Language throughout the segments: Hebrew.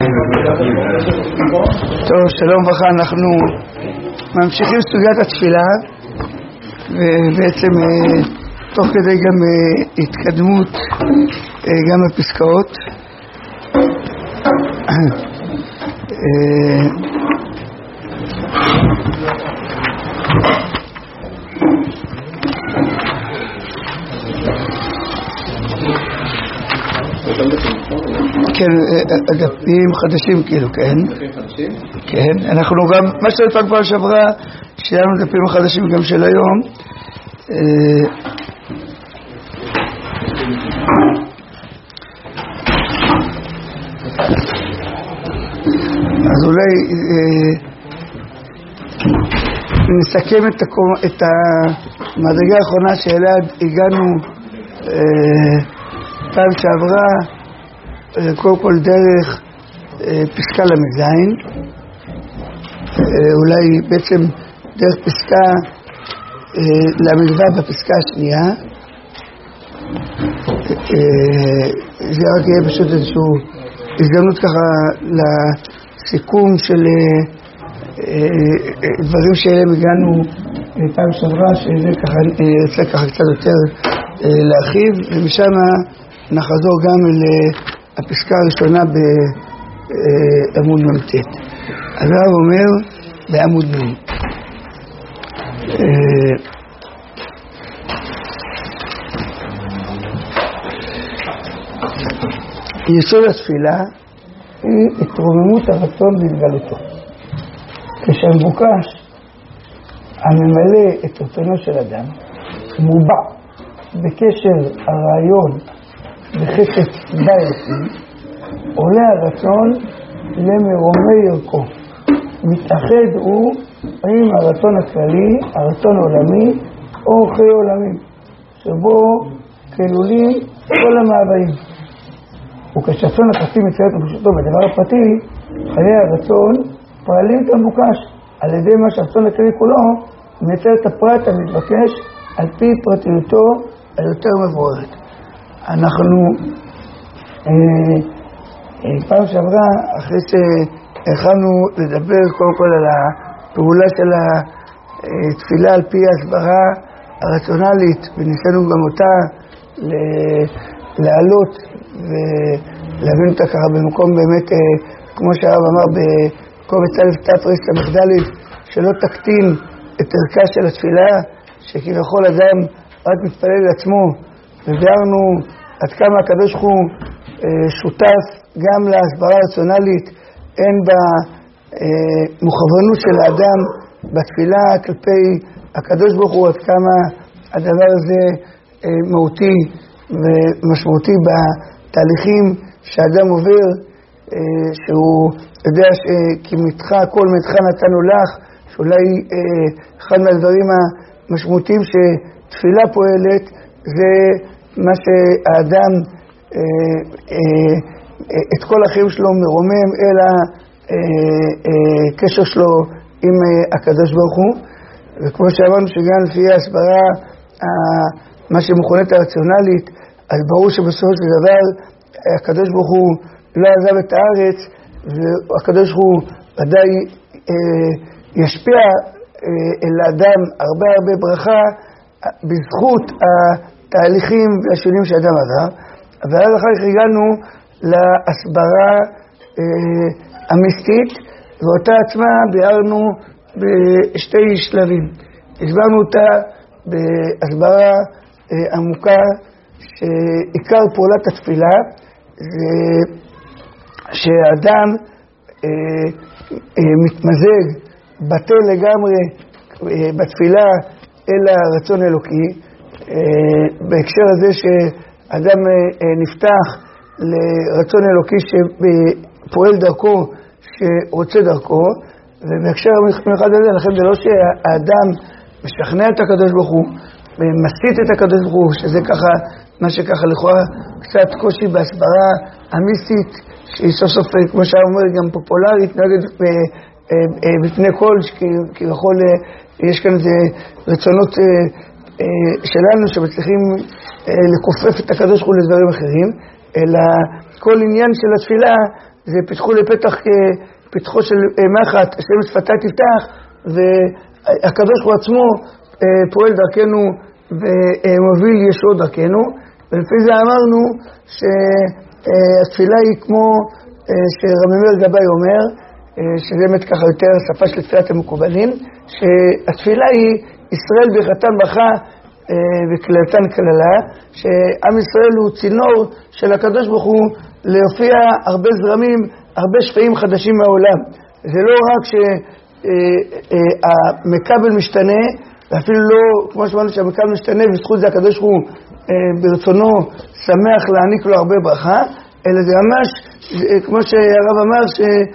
טוב, שלום וברכה, אנחנו ממשיכים סוגיית התפילה, ובעצם תוך כדי גם התקדמות גם בפסקאות. כן, אגפים חדשים כאילו, כן. כן, אנחנו גם, מה שלפעמים כבר שעברה, שיהיה לנו דפים החדשים גם של היום. אז אולי נסכם את המדרגה האחרונה שאליה הגענו פעם שעברה, קודם כל דרך פסקה למזין, אולי בעצם דרך פסקה למלווה בפסקה השנייה. זה רק יהיה פשוט איזושהי הזדמנות ככה לסיכום של דברים שאליהם הגענו פעם שעברה, שזה ככה יוצא ככה קצת יותר להרחיב, ומשם נחזור גם הפסקה הראשונה בעמוד מ"ט. הרב אומר בעמוד מ', יסוד התפילה היא התרוממות הרצון והתגלותו. כשהמבוקש הממלא את רצונו של אדם מובע בקשר הרעיון בחפץ באלוקי, עולה הרצון למרומי ערכו, מתאחד הוא עם הרצון הכללי, הרצון העולמי או חיי עולמים, שבו כלולים כל המאוויים. וכשהרצון החצי מציאות ופשוטו בדבר הפרטי, חיי הרצון פועלים כמבוקש על ידי מה שהרצון הכללי כולו מייצר את הפרט המתבקש על פי פרטיותו היותר מבוארת. אנחנו פעם שעברה, אחרי שהחלנו לדבר קודם כל על הפעולה של התפילה על פי ההסברה הרציונלית, וניסינו גם אותה להעלות ולהבין אותה ככה במקום באמת, כמו שהרב אמר בקובץ א' תר"ס ס"ד, שלא תקטין את ערכה של התפילה, שכביכול אדם רק מתפלל לעצמו, וביארנו עד כמה הקדוש ברוך הוא שותף גם להסברה הרציונלית, אין במוכוונות של האדם בתפילה כלפי הקדוש ברוך הוא, עד כמה הדבר הזה מהותי ומשמעותי בתהליכים שהאדם עובר, שהוא יודע שכמתך כל מתך נתנו לך, שאולי אחד מהדברים המשמעותיים שתפילה פועלת זה מה שהאדם את כל החיים שלו מרומם אל הקשר שלו עם הקדוש ברוך הוא. וכמו שאמרנו שגם לפי ההסברה מה שמכונת הרציונלית, אז ברור שבסופו של דבר הקדוש ברוך הוא לא עזב את הארץ, והקדוש ברוך הוא ודאי ישפיע אל האדם הרבה ברכה בזכות התהליכים והשינויים שהאדם עבר. אבל אחר כך הגענו להסברה המיסטית, ואותה עצמה ביארנו בשתי שלבים. הסברנו אותה בהסברה עמוקה, שעיקר פעולת התפילה זה שהאדם מתמזג בטל לגמרי בתפילה אל הרצון האלוקי, בהקשר הזה שאדם נפתח לרצון אלוקי שפועל דרכו, שרוצה דרכו, ובהקשר המיוחד הזה, לכן זה לא שהאדם משכנע את הקדוש ברוך הוא, ומסית את הקדוש ברוך הוא, שזה ככה, מה שככה לכאורה קצת קושי בהסברה המיסטית, שהיא סוף סוף, כמו שאומר, גם פופולרית, נגד בפני כל, כביכול יש כאן איזה רצונות שלנו שמצליחים לכופף את הקדוש ברוך הוא לדברים אחרים, אלא כל עניין של התפילה זה פיתחו לפתח פתחו של מחט, השם שפתי תפתח, והקדוש ברוך הוא עצמו פועל דרכנו ומוביל ישועות דרכנו, ולפי זה אמרנו שהתפילה היא כמו שרבי מאיר גבאי אומר, שזה באמת ככה יותר שפה של תפילת המקובלים, שהתפילה היא ישראל ברכתם ברכה וכללתן כללה, שעם ישראל הוא צינור של הקדוש ברוך הוא להופיע הרבה זרמים, הרבה שפעים חדשים מהעולם. זה לא רק שהמקבל משתנה, ואפילו לא, כמו שאמרנו שהמקבל משתנה, ובזכות זה הקדוש ברוך הוא ברצונו שמח להעניק לו הרבה ברכה, אלא זה ממש, כמו שהרב אמר,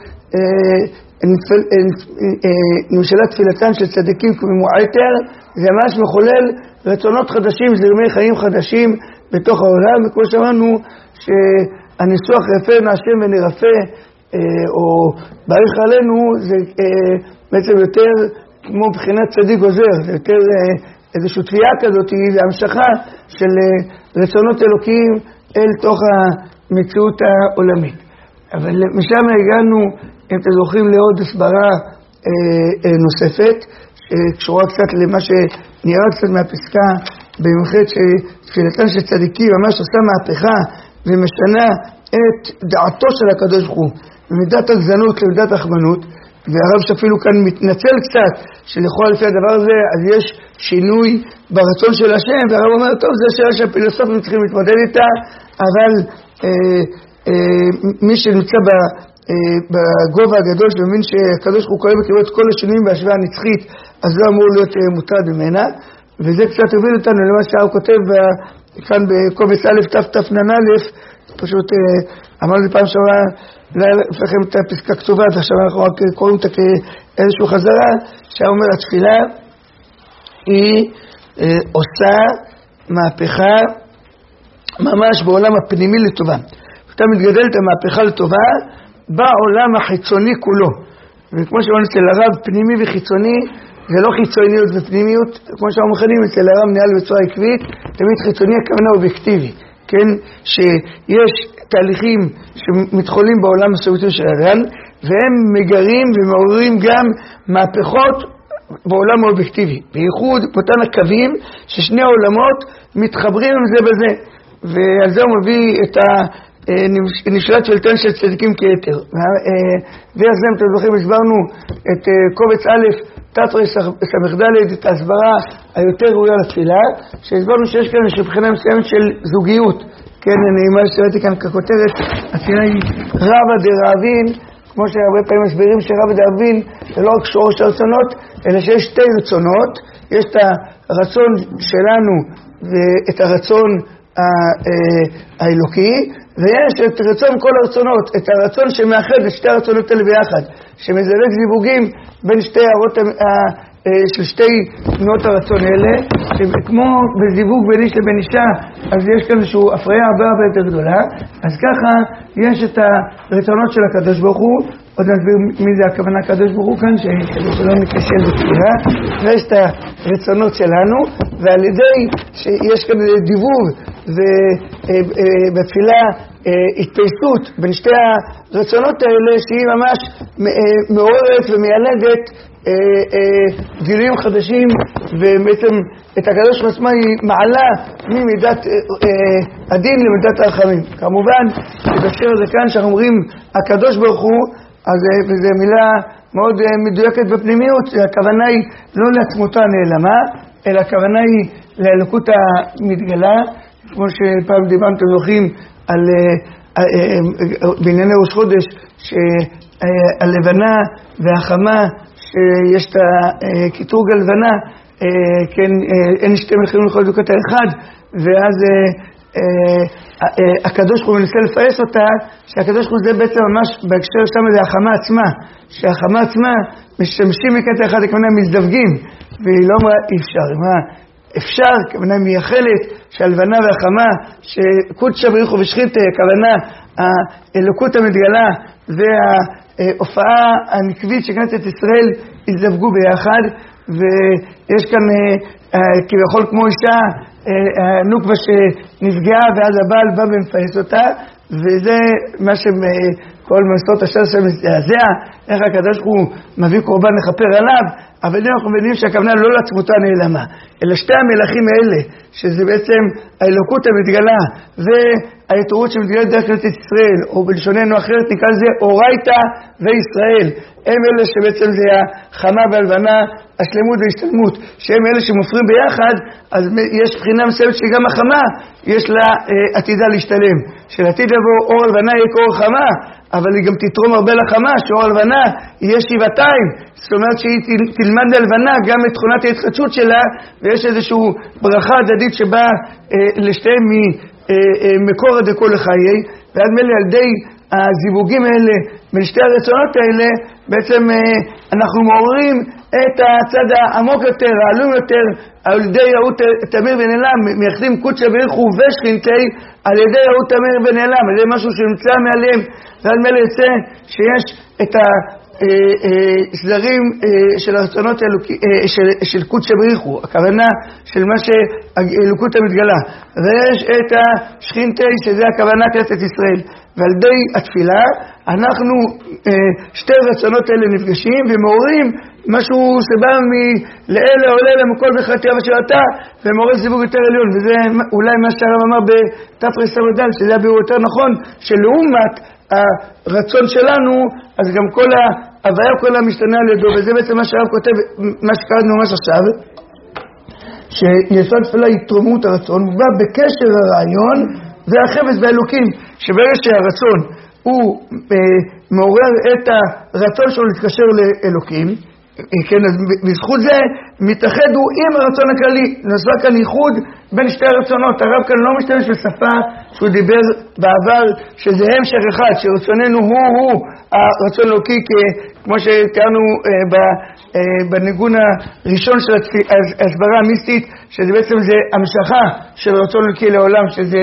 נמשלה תפילתן של צדיקים כמועטר, זה ממש מחולל רצונות חדשים, זרמי חיים חדשים בתוך העולם, וכמו שאמרנו שהניסוח רפא מהשם ונרפא, או בערך עלינו, זה בעצם יותר כמו בחינת צדיק עוזר, זה יותר איזושהי תביעה כזאת, זה המשכה של רצונות אלוקיים אל תוך המציאות העולמית. אבל משם הגענו, אם אתם זוכרים, לעוד הסברה נוספת, שקשורה קצת למה שנראה קצת מהפסקה במחד שתפילתן של צדיקים ממש עושה מהפכה ומשנה את דעתו של הקדוש ברוך הוא, ממידת הגזנות למידת החמנות, והרב שאפילו כאן מתנצל קצת שלכאורה לפי הדבר הזה אז יש שינוי ברצון של השם, והרב אומר טוב זה שאלה שהפילוסופים צריכים להתמודד איתה, אבל מי שנמצא בגובה הגדול שמבין שהקדוש ברוך הוא קורא בקרבו את כל השינויים בהשוואה הנצחית, אז לא אמור להיות מוטרד ממנה, וזה קצת הוביל אותנו למה שהרב כותב כאן בקובץ א' תתנ"א, פשוט אמרנו לי פעם שעברה לפניכם את הפסקה כתובה, עכשיו אנחנו רק קוראים אותה כאיזושהי חזרה, שאומר התפילה היא עושה מהפכה ממש בעולם הפנימי לטובה. אתה מתגדלת המהפכה לטובה בעולם החיצוני כולו. וכמו שאמרנו אצל הרב פנימי וחיצוני, זה לא חיצוניות ופנימיות, כמו שאנחנו מכנים אצל הרב ניהל בצורה עקבית, תמיד חיצוני הכוונה אובייקטיבי. כן, שיש תהליכים שמתחולים בעולם הסוביטי של האדם, והם מגרים ומעוררים גם מהפכות בעולם האובייקטיבי. בייחוד אותם הקווים ששני העולמות מתחברים עם זה בזה. ועל זה הוא מביא את נשלת תפילתן של צדיקים כיתר. דרך זה, אם אתם זוכרים, הסברנו את קובץ א' תתרי סמ"ד, את ההסברה היותר ראויה לתפילה, שהסברנו שיש כאן איזושהי בחינה מסוימת של זוגיות. כן, אני מה שראיתי כאן ככותרת, התפילה היא רבא דרעבין, כמו שהרבה פעמים מסבירים שרבא דרעבין זה לא רק שורש הרצונות, אלא שיש שתי רצונות, יש את הרצון שלנו ואת הרצון האלוקי, ויש את רצון כל הרצונות, את הרצון שמאחד את שתי הרצונות האלה ביחד, שמזלג זיווגים בין שתי הערות של שתי תנועות הרצון האלה, שכמו בזיווג בין איש לבין אישה, אז יש כאן איזושהי הפריה הרבה יותר גדולה, אז ככה יש את הרצונות של הקדוש ברוך הוא, עוד נסביר מי זה הכוונה הקדוש ברוך הוא כאן, שלא נקשל בתפילה, ויש את הרצונות שלנו, ועל ידי שיש כאן דיבור ובתפילה התפייסות בין שתי הרצונות האלה, שהיא ממש מעוררת ומיילדת גילויים חדשים, ובעצם את הקדוש ברוך הוא היא מעלה ממידת הדין למידת הרחמים. כמובן שבשיר הזה כאן שאנחנו אומרים הקדוש ברוך הוא, אז וזו מילה מאוד מדויקת בפנימיות, הכוונה היא לא לעצמותו הנעלמה, אלא הכוונה היא לאלוקות המתגלה, כמו שפעם דיברנו, אתם זוכרים על בענייני ראש חודש, שהלבנה והחמה, שיש את הקטרוג הלבנה, כן, אין שתי מלחמים לכל דוקת האחד, ואז הקדוש ברוך הוא מנסה לפעס אותה, שהקדוש ברוך הוא זה בעצם ממש בהקשר שם זה החמה עצמה, שהחמה עצמה משמשים מקטע אחד, הכוונה מזדווגים, והיא לא אמרה אי אפשר, מה? אפשר, כוונה מייחלת, שהלבנה והחמה, שקודשא בריך הוא ושכינתא, כוונה האלוקות המתגלה וההופעה הנקבית שכנסת ישראל יזדווגו ביחד, ויש כאן כביכול כמו אישה, נוקבה שנפגעה ואז הבעל בא ומפייס אותה, וזה מה שכל מסורת השם שמזעזע, איך הקדוש הוא מביא קורבן לכפר עליו, אבל אנחנו מבינים שהכוונה לא לעצמותה נעלמה, אלא שתי המלכים האלה, שזה בעצם האלוקות המתגלה, והיתרות שמתגלת דרך כנסת ישראל, או בלשוננו אחרת נקרא לזה אורייתא וישראל, הם אלה שבעצם זה החמה והלבנה, השלמות והשתלמות, שהם אלה שמופרים ביחד, אז יש בחינה מסוימת שגם החמה, יש לה עתידה להשתלם, שלעתיד לבוא אור הלבנה יהיה כאור חמה, אבל היא גם תתרום הרבה לחמה, שאור הלבנה יהיה שבעתיים, זאת אומרת שהיא תלמד להלבנה גם את תכונת ההתחדשות שלה, ויש איזושהי ברכה הדדית שבאה לשתיהם ממקור הדקו לחיי, ועד מלא על ידי הזיווגים האלה, בין שתי הרצונות האלה, בעצם אנחנו מעוררים את הצד העמוק יותר, העלום יותר, על ידי יהוד תמיר ונעלם, מייחדים קודשא בריך הוא ושכינתי, על ידי יהוד תמיר ונעלם, על ידי משהו שנמצא מעליהם, ועד מלא יצא שיש את הסדרים של הרצונות של קודשא בריך הוא, הכוונה של מה שהאלוקות המתגלה, ויש את השכינתי שזה הכוונה כנסת ישראל, ועל ידי התפילה אנחנו שתי רצונות האלה נפגשים ומעוררים משהו שבא מלאלה עולה למקול בחתיה ושלתה ומעורר זיווג יותר עליון, וזה אולי מה שהרב אמר בתפרס סמ"ד, שזה היה ביור יותר נכון, שלעומת הרצון שלנו אז גם כל ההוויה כולה משתנה על ידו, וזה בעצם מה שהרב כותב, מה שקראנו ממש עכשיו, שיסוד תפילה התרוממות הרצון, ובא בקשר הרעיון והחפץ באלוקים, שברגע שהרצון הוא מעורר את הרצון שלו להתקשר לאלוקים, כן, אז בזכות זה מתאחד הוא עם הרצון הכללי, נעשה כאן ייחוד בין שתי הרצונות. הרב כאן לא משתמש בשפה שהוא דיבר בעבר שזה המשך אחד, שרצוננו הוא הרצון אלוקי, כמו שתיארנו בניגון הראשון של ההסברה המיסטית, שזה בעצם זה המשכה של הרצון אלוקי לעולם, שזה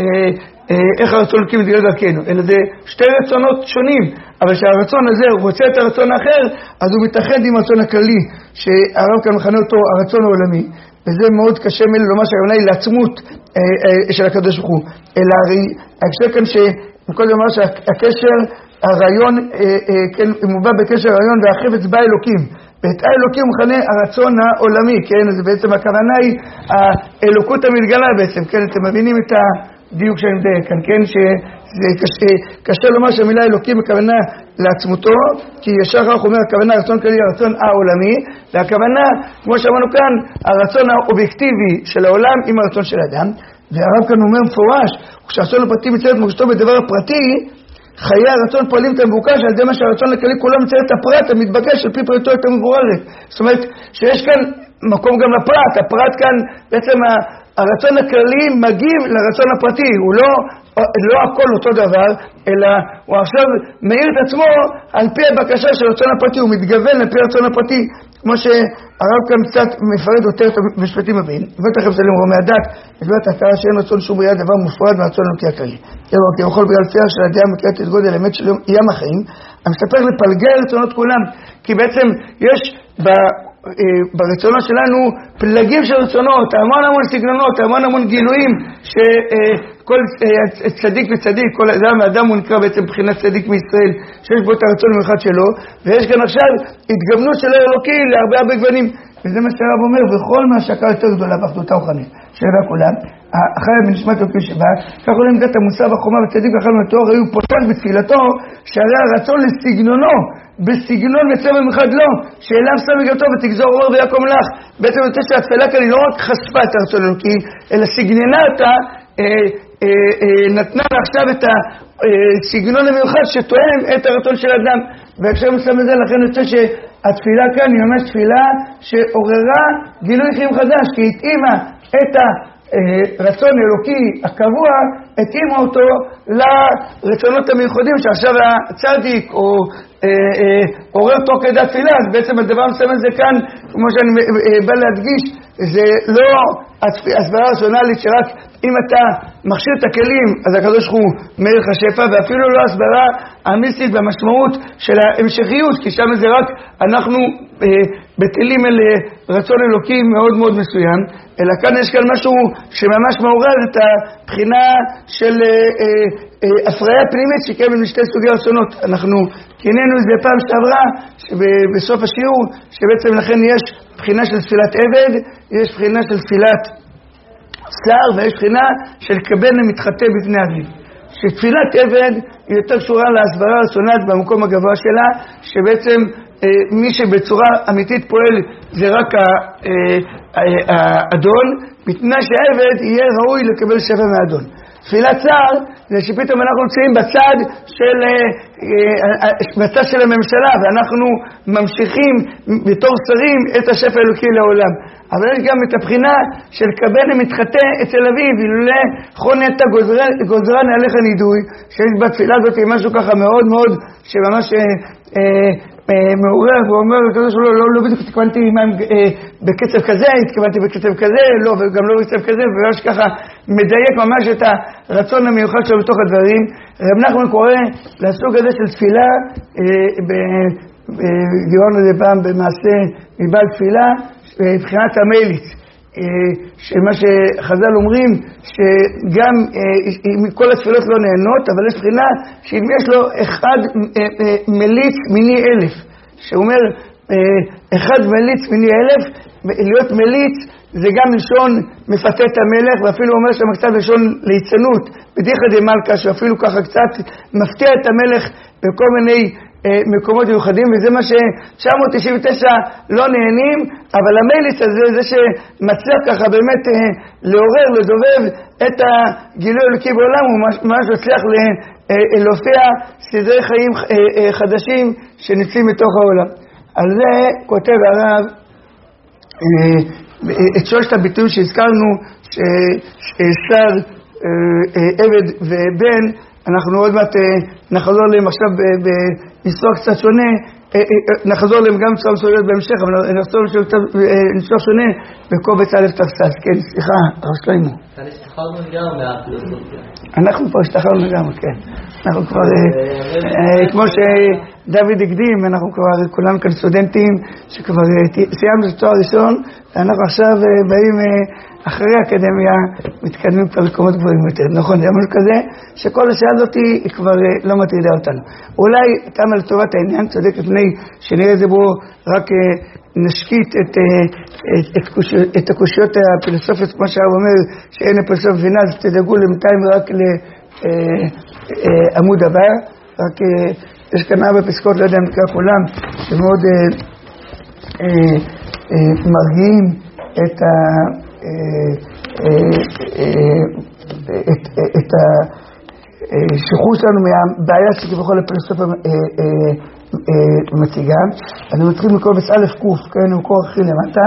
איך הרצון אלוקי מתגלה דרכנו, אלא זה שתי רצונות שונים, אבל שהרצון הזה הוא רוצה את הרצון האחר, אז הוא מתאחד עם הרצון הכללי, שהרב כאן מכנה אותו הרצון העולמי, וזה מאוד קשה לומר שהכוונה היא לעצמות של הקדוש ברוך הוא, אלא הרי ההקשר כאן שמקודם לומר שהקשר, הרעיון, כן, מובא בקשר הרעיון והחפץ בא אלוקים, ואת האלוקים הוא מכנה הרצון העולמי, כן, אז בעצם הכוונה היא האלוקות המתגלה בעצם, כן, אתם מבינים את הדיוק שאני מדייק כאן, כן, שזה קשה לומר שהמילה אלוקים הכוונה לעצמותו, כי ישר כך אומר הכוונה הרצון כללי, הרצון העולמי, והכוונה, כמו שאמרנו כאן, הרצון האובייקטיבי של העולם עם הרצון של האדם, והרב כאן אומר מפורש, כשהרצון הפרטי מצא את מורשתו בדבר הפרטי, חיי הרצון פועלים את המבוקש על ידי מה שהרצון הכללי כולו מצייר את הפרט המתבקש על פי פרטו את המבוררת. זאת אומרת שיש כאן מקום גם לפרט, הפרט כאן בעצם הרצון הכללי מגיב לרצון הפרטי, הוא לא הכל אותו דבר, אלא הוא עכשיו מאיר את עצמו על פי הבקשה של הרצון הפרטי, הוא מתגוון על פי הרצון הפרטי, כמו שהרב כאן קצת מפרד יותר את המשפטים הבאים. ותכף סלים רומי הדת, מדברת ההכרה שאין רצון שום בריאה דבר מופרד מהרצון אלוקי הכללי. כי יכול בגלל שיח של הדעה מכירת את גודל האמת של ים החיים, המסתפק לפלגי הרצונות כולם, כי בעצם יש ברצונות שלנו פלגים של רצונות, המון סגנונות, המון גילויים, שכל צדיק וצדיק, כל אדם ואדם הוא נקרא בעצם מבחינת צדיק מישראל, שיש בו את הרצון המיוחד שלו, ויש כאן עכשיו התגוונות של האלוקי להרבה גוונים, וזה מה שהרב אומר, וכל מה שהכרה יותר גדולה באחדותה רוחנית, שרבה כולם, החיה בנשמת אלוקי שבא, כך עולה מידת המוסר והחומה וצדיק ואכל מהתואר, היו פותח בתפילתו, שהרי הרצון לסגנונו, בסגנון וצבע מיוחד לא, שאליו שם בגלתו ותגזור אור ויקום לך. בעצם יוצא שהתפילה כאן היא לא רק חשפה את הרצון אלוקי, אלא סגננה אותה, נתנה עכשיו את הסגנון המיוחד שתואם את הרצון של האדם. והקשר מסם בזה, לכן יוצא שהתפילה כאן היא ממש תפילה שעוררה גילוי חיים חדש, כי התאימה את הרצון האלוקי הקבוע, התאימה אותו לרצונות המיוחדים שעכשיו הצדיק או עורר תוך כדי התפילה. אז בעצם הדבר מסם הזה כאן, כמו שאני בא להדגיש, זה לא הסברה רציונלית שרק אם אתה מכשיר את הכלים אז הקדוש הוא מאיר לך שפע, ואפילו לא הסברה המיסטית במשמעות של ההמשכיות, כי שם זה רק אנחנו בטלים אל רצון אלוקי מאוד מאוד מסוים, אלא כאן יש כאן משהו שממש מעורר את הבחינה של הפריה פנימית שקיימת משתי סוגי רצונות. אנחנו כינינו את זה פעם שעברה, בסוף השיעור, שבעצם לכן יש בחינה של תפילת עבד, יש בחינה של תפילת שר, ויש בחינה של כבן המתחטא בפני אביו. שתפילת עבד היא יותר קשורה להסברה הרצונית במקום הגבוה שלה, שבעצם מי שבצורה אמיתית פועל זה רק האדון, בתנאי שהעבד יהיה ראוי לקבל שפע מהאדון. תפילת שר זה שפתאום אנחנו נמצאים בצד של הממשלה, ואנחנו ממשיכים בתור שרים את השפע האלוקי לעולם. אבל יש גם את הבחינה של כבן המתחטא אצל אביו, אילולא חוני אתה גוזרן עליך נידוי, שיש בתפילה הזאת משהו ככה מאוד מאוד שממש מעורר ואומר כזה שלא לא בדיוק התכוונתי בקצב כזה, התכוונתי בקצב כזה, לא, וגם לא בקצב כזה, וממש ככה מדייק ממש את הרצון המיוחד שלו בתוך הדברים. רב נחמן קורא לסוג הזה של תפילה, דיברנו את זה פעם במעשה מבעל תפילה, מבחינת המליץ, שמה שחז"ל אומרים שגם כל התפילות לא נהנות, אבל יש בחינה שאם יש לו אחד מליץ מיני אלף, שאומר אחד מליץ מיני אלף, להיות מליץ זה גם לשון מפתה את המלך, ואפילו אומר שם קצת לשון ליצנות, בדיחה דמלכה, שאפילו ככה קצת מפתיע את המלך בכל מיני מקומות מיוחדים, וזה מה ש-999 לא נהנים, אבל המליץ הזה, זה שמצליח ככה באמת לעורר, לדובב את הגילוי אלוקי בעולם, הוא ממש מצליח להופיע סדרי חיים חדשים שנצאים מתוך העולם. על זה כותב הרב את שלושת הביטויים שהזכרנו, ששר, עבד ובן, אנחנו עוד מעט נחזור להם עכשיו בניסוח קצת שונה, נחזור להם גם בצורה מסוימת בהמשך, אבל נחזור לניסוח שונה בקובץ א' תרס"ס. כן, סליחה, הרב שלמה. כאן השתחררנו לגמרי מהפילוסופיה. אנחנו פה השתחררנו לגמרי, כן. אנחנו כבר, כמו שדוד הקדים, אנחנו כבר כולם כאן סטודנטים שכבר סיימנו את תואר ראשון, ואנחנו עכשיו באים אחרי האקדמיה, מתקדמים כבר לקומות גבוהים יותר. נכון, זה משהו כזה, שכל השעה הזאת היא כבר לא מטרידה אותנו. אולי כמה לטובת העניין, צודק לפני שנראה זה בו רק נשקיט את הקושיות הפילוסופיות, כמו שהרב אומר, שאין הפילוסופיה מבינה, אז תדאגו למתיים רק לעמוד הבא. רק יש כאן 4 פסקאות, לא יודע אם נקרא כולם, שמאוד מרגיעים את השחרור שלנו מהבעיה שכביכול הפילוסופיה מציגה. אני מתחיל מקובץ א' ק', כן, הוא מקור הכי למטה.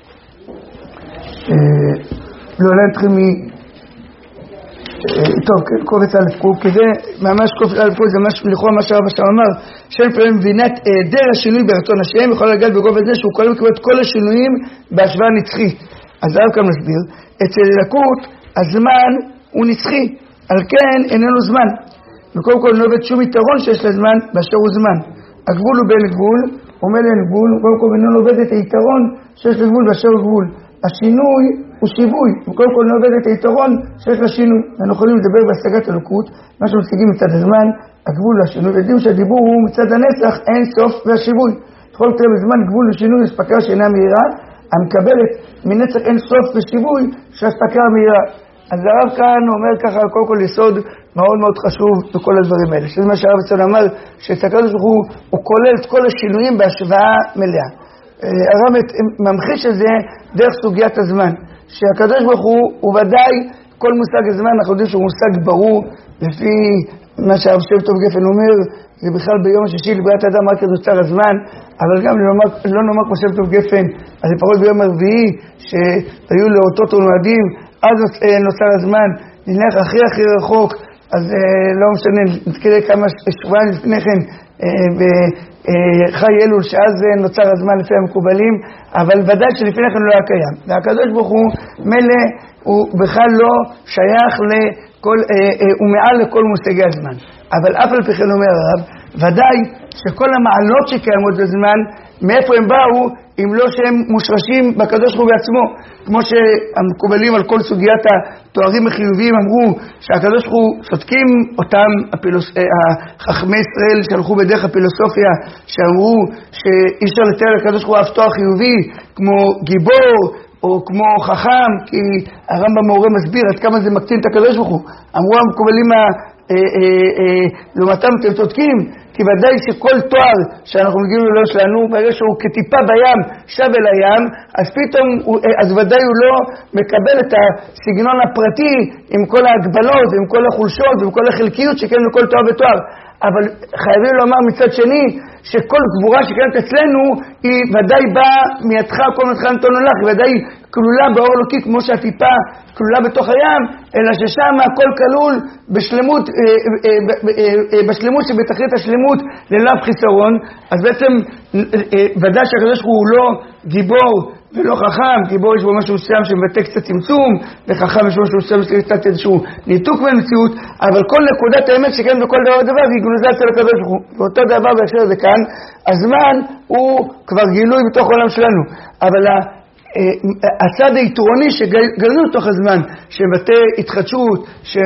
לא, אולי נתחיל טוב, כן, קובץ א' ק', כי זה ממש קובץ א' ק', זה ממש לכאורה מה שהרב עכשיו אמר, שאין פעמים מבינת היעדר השינוי ברצון השם, יכול לגעת בגובה זה שהוא כולל את כל השינויים בהשוואה נצחית. אז הרב כאן מסביר, אצל אלוקות הזמן הוא נצחי, על כן איננו זמן. וקודם כל לא עובד שום יתרון שיש לזמן באשר הוא זמן. הגבול הוא בין גבול, עומד אין גבול, וקודם כל איננו עובד את היתרון שיש לגבול באשר הוא גבול. השינוי הוא שיווי, וקודם כל לא עובד את היתרון שיש לשינוי. אנחנו יכולים לדבר בהשגת אלוקות, מה שמשיגים מצד הזמן, הגבול והשינוי, יודעים שהדיבור הוא מצד הנצח, אין סוף והשיווי. יכול להיות בזמן גבול ושינוי הספקה שאינה מהירה, המקבלת מנצח אין סוף ושיווי שהספקה מהירה. אז הרב כאן אומר ככה, קודם כל יסוד מאוד מאוד חשוב בכל הדברים האלה. שזה מה שהרב צון אמר, שהקדוש ברוך הוא כולל את כל השינויים בהשוואה מלאה. הרב ממחיש את זה דרך סוגיית הזמן. שהקדוש ברוך הוא ודאי, כל מושג הזמן, אנחנו יודעים שהוא מושג ברור, לפי מה שהרב שם טוב גפן אומר, זה בכלל ביום השישי לבריאת האדם רק נוצר הזמן, אבל גם לא נאמר כמו שם טוב גפן, אז לפחות ביום הרביעי, שהיו לאותות ומועדים, אז נוצר הזמן, נלך הכי רחוק, אז לא משנה, נתקרא כמה שבועיים לפני כן, בחי אלול, שאז נוצר הזמן לפי המקובלים, אבל ודאי שלפני כן לא היה קיים. והקדוש ברוך הוא מלא, הוא בכלל לא שייך לכל, הוא מעל לכל מושגי הזמן. אבל אף על פי כן אומר הרב, ודאי שכל המעלות שקיימות בזמן, מאיפה הם באו, אם לא שהם מושרשים בקדוש ברוך הוא בעצמו. כמו שהמקובלים על כל סוגיית התוארים החיוביים אמרו שהקדוש ברוך הוא צודקים אותם חכמי ישראל שהלכו בדרך הפילוסופיה, שאמרו שאי אפשר לתאר לקדוש ברוך הוא אף תואר חיובי כמו גיבור או כמו חכם, כי הרמב"ם המורה מסביר עד כמה זה מקטין את הקדוש ברוך הוא. אמרו המקובלים לעומתם אתם צודקים, כי ודאי שכל תואר שאנחנו מגיעים ללא שלנו, ברגע שהוא כטיפה בים שב אל הים, אז פתאום, אז ודאי הוא לא מקבל את הסגנון הפרטי עם כל ההגבלות ועם כל החולשות ועם כל החלקיות שקיימת לכל תואר ותואר. אבל חייבים לומר מצד שני שכל גבורה שקיימת אצלנו היא ודאי באה מידך כל מדך נתנו לך, היא ודאי כלולה באור אלוקי כמו שהטיפה כלולה בתוך הים, אלא ששם הכל כלול בשלמות, בשלמות שבתכלית השלמות ללא חיסרון. אז בעצם ודאי שהקדוש הוא לא גיבור ולא חכם, גיבור יש בו משהו מסוים שמבטא קצת צמצום, וחכם יש בו משהו מסוים שקצת איזשהו ניתוק מהמציאות, אבל כל נקודת האמת שכן בכל דבר ודבר היא גנוזה אצל הקדוש ברוך הוא. ואותו דבר בהקשר הזה כאן, הזמן הוא כבר גילוי בתוך העולם שלנו, אבל הצד היתרוני שגלנו בתוך הזמן, שמבטא התחדשות,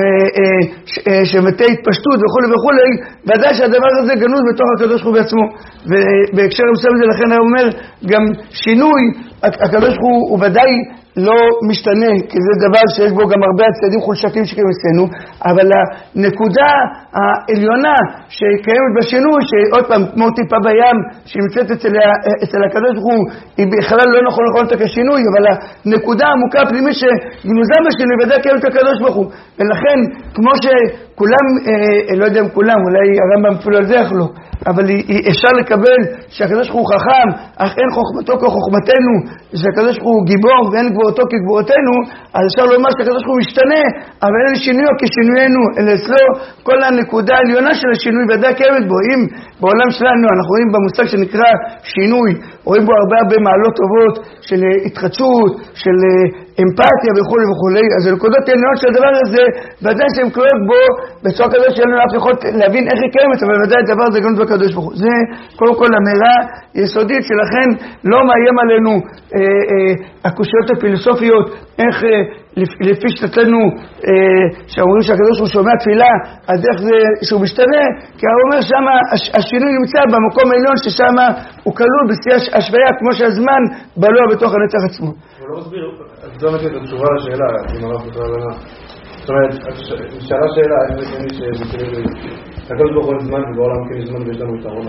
שמבטא התפשטות וכו' וכו', ודאי שהדבר הזה גנוז בתוך הקדוש ברוך הוא בעצמו. ובהקשר המסוים הזה לכן אני אומר, גם שינוי, הקדוש ברוך הוא ודאי לא משתנה, כי זה דבר שיש בו גם הרבה הצדדים חולשתיים שקיימים אצלנו, אבל הנקודה העליונה שקיימת בשינוי, שעוד פעם, כמו טיפה בים, שנמצאת אצל הקדוש ברוך הוא, היא בכלל לא נכון את השינוי, אבל הנקודה העמוקה הפנימית שגנוזה בשינוי, ודאי קיימת הקדוש ברוך הוא. ולכן, כמו שכולם, לא יודע אם כולם, אולי הרמב"ם אפילו על זה יחלוק, אבל אפשר לקבל שהקדוש ברוך הוא חכם, אך אין חוכמתו כחוכמתנו, שהקדוש ברוך הוא גיבור ואין גבורתו כגבורתנו, אז אפשר לומר שהקדוש ברוך הוא משתנה, אבל אין שינויו כשינוינו, אלא אצלו כל הנקודה העליונה של השינוי ודאי קיימת בו. אם בעולם שלנו אנחנו רואים במושג שנקרא שינוי, רואים בו הרבה מעלות טובות של התחדשות, של אמפתיה וכו' וכו', אז הנקודות העליונות של הדבר הזה, ודאי שהן קלויות בו בצורה כזאת שלנו אף יכול להבין איך היא קיימת, אבל ודאי הדבר הזה גנות בקדוש ברוך הוא. זה קודם כל אמירה יסודית, שלכן לא מאיים עלינו הקושיות הפילוסופיות, איך לפי שתתנו שאומרים שהקדוש הוא שומע תפילה, אז איך זה שהוא משתנה, כי הוא אומר שמה השינוי נמצא במקום העליון, ששמה הוא כלול בשיא השוויה, כמו שהזמן בלוע בתוך הנצח עצמו. הוא לא מסביר, את לא מכיר את התשובה לשאלה, אם הרב פותר הבנה. זאת אומרת, שאלה שאלה, איך זה כמי הקדוש ברוך הוא אין זמן, ובעולם כן יש זמן ויש לנו יתרון.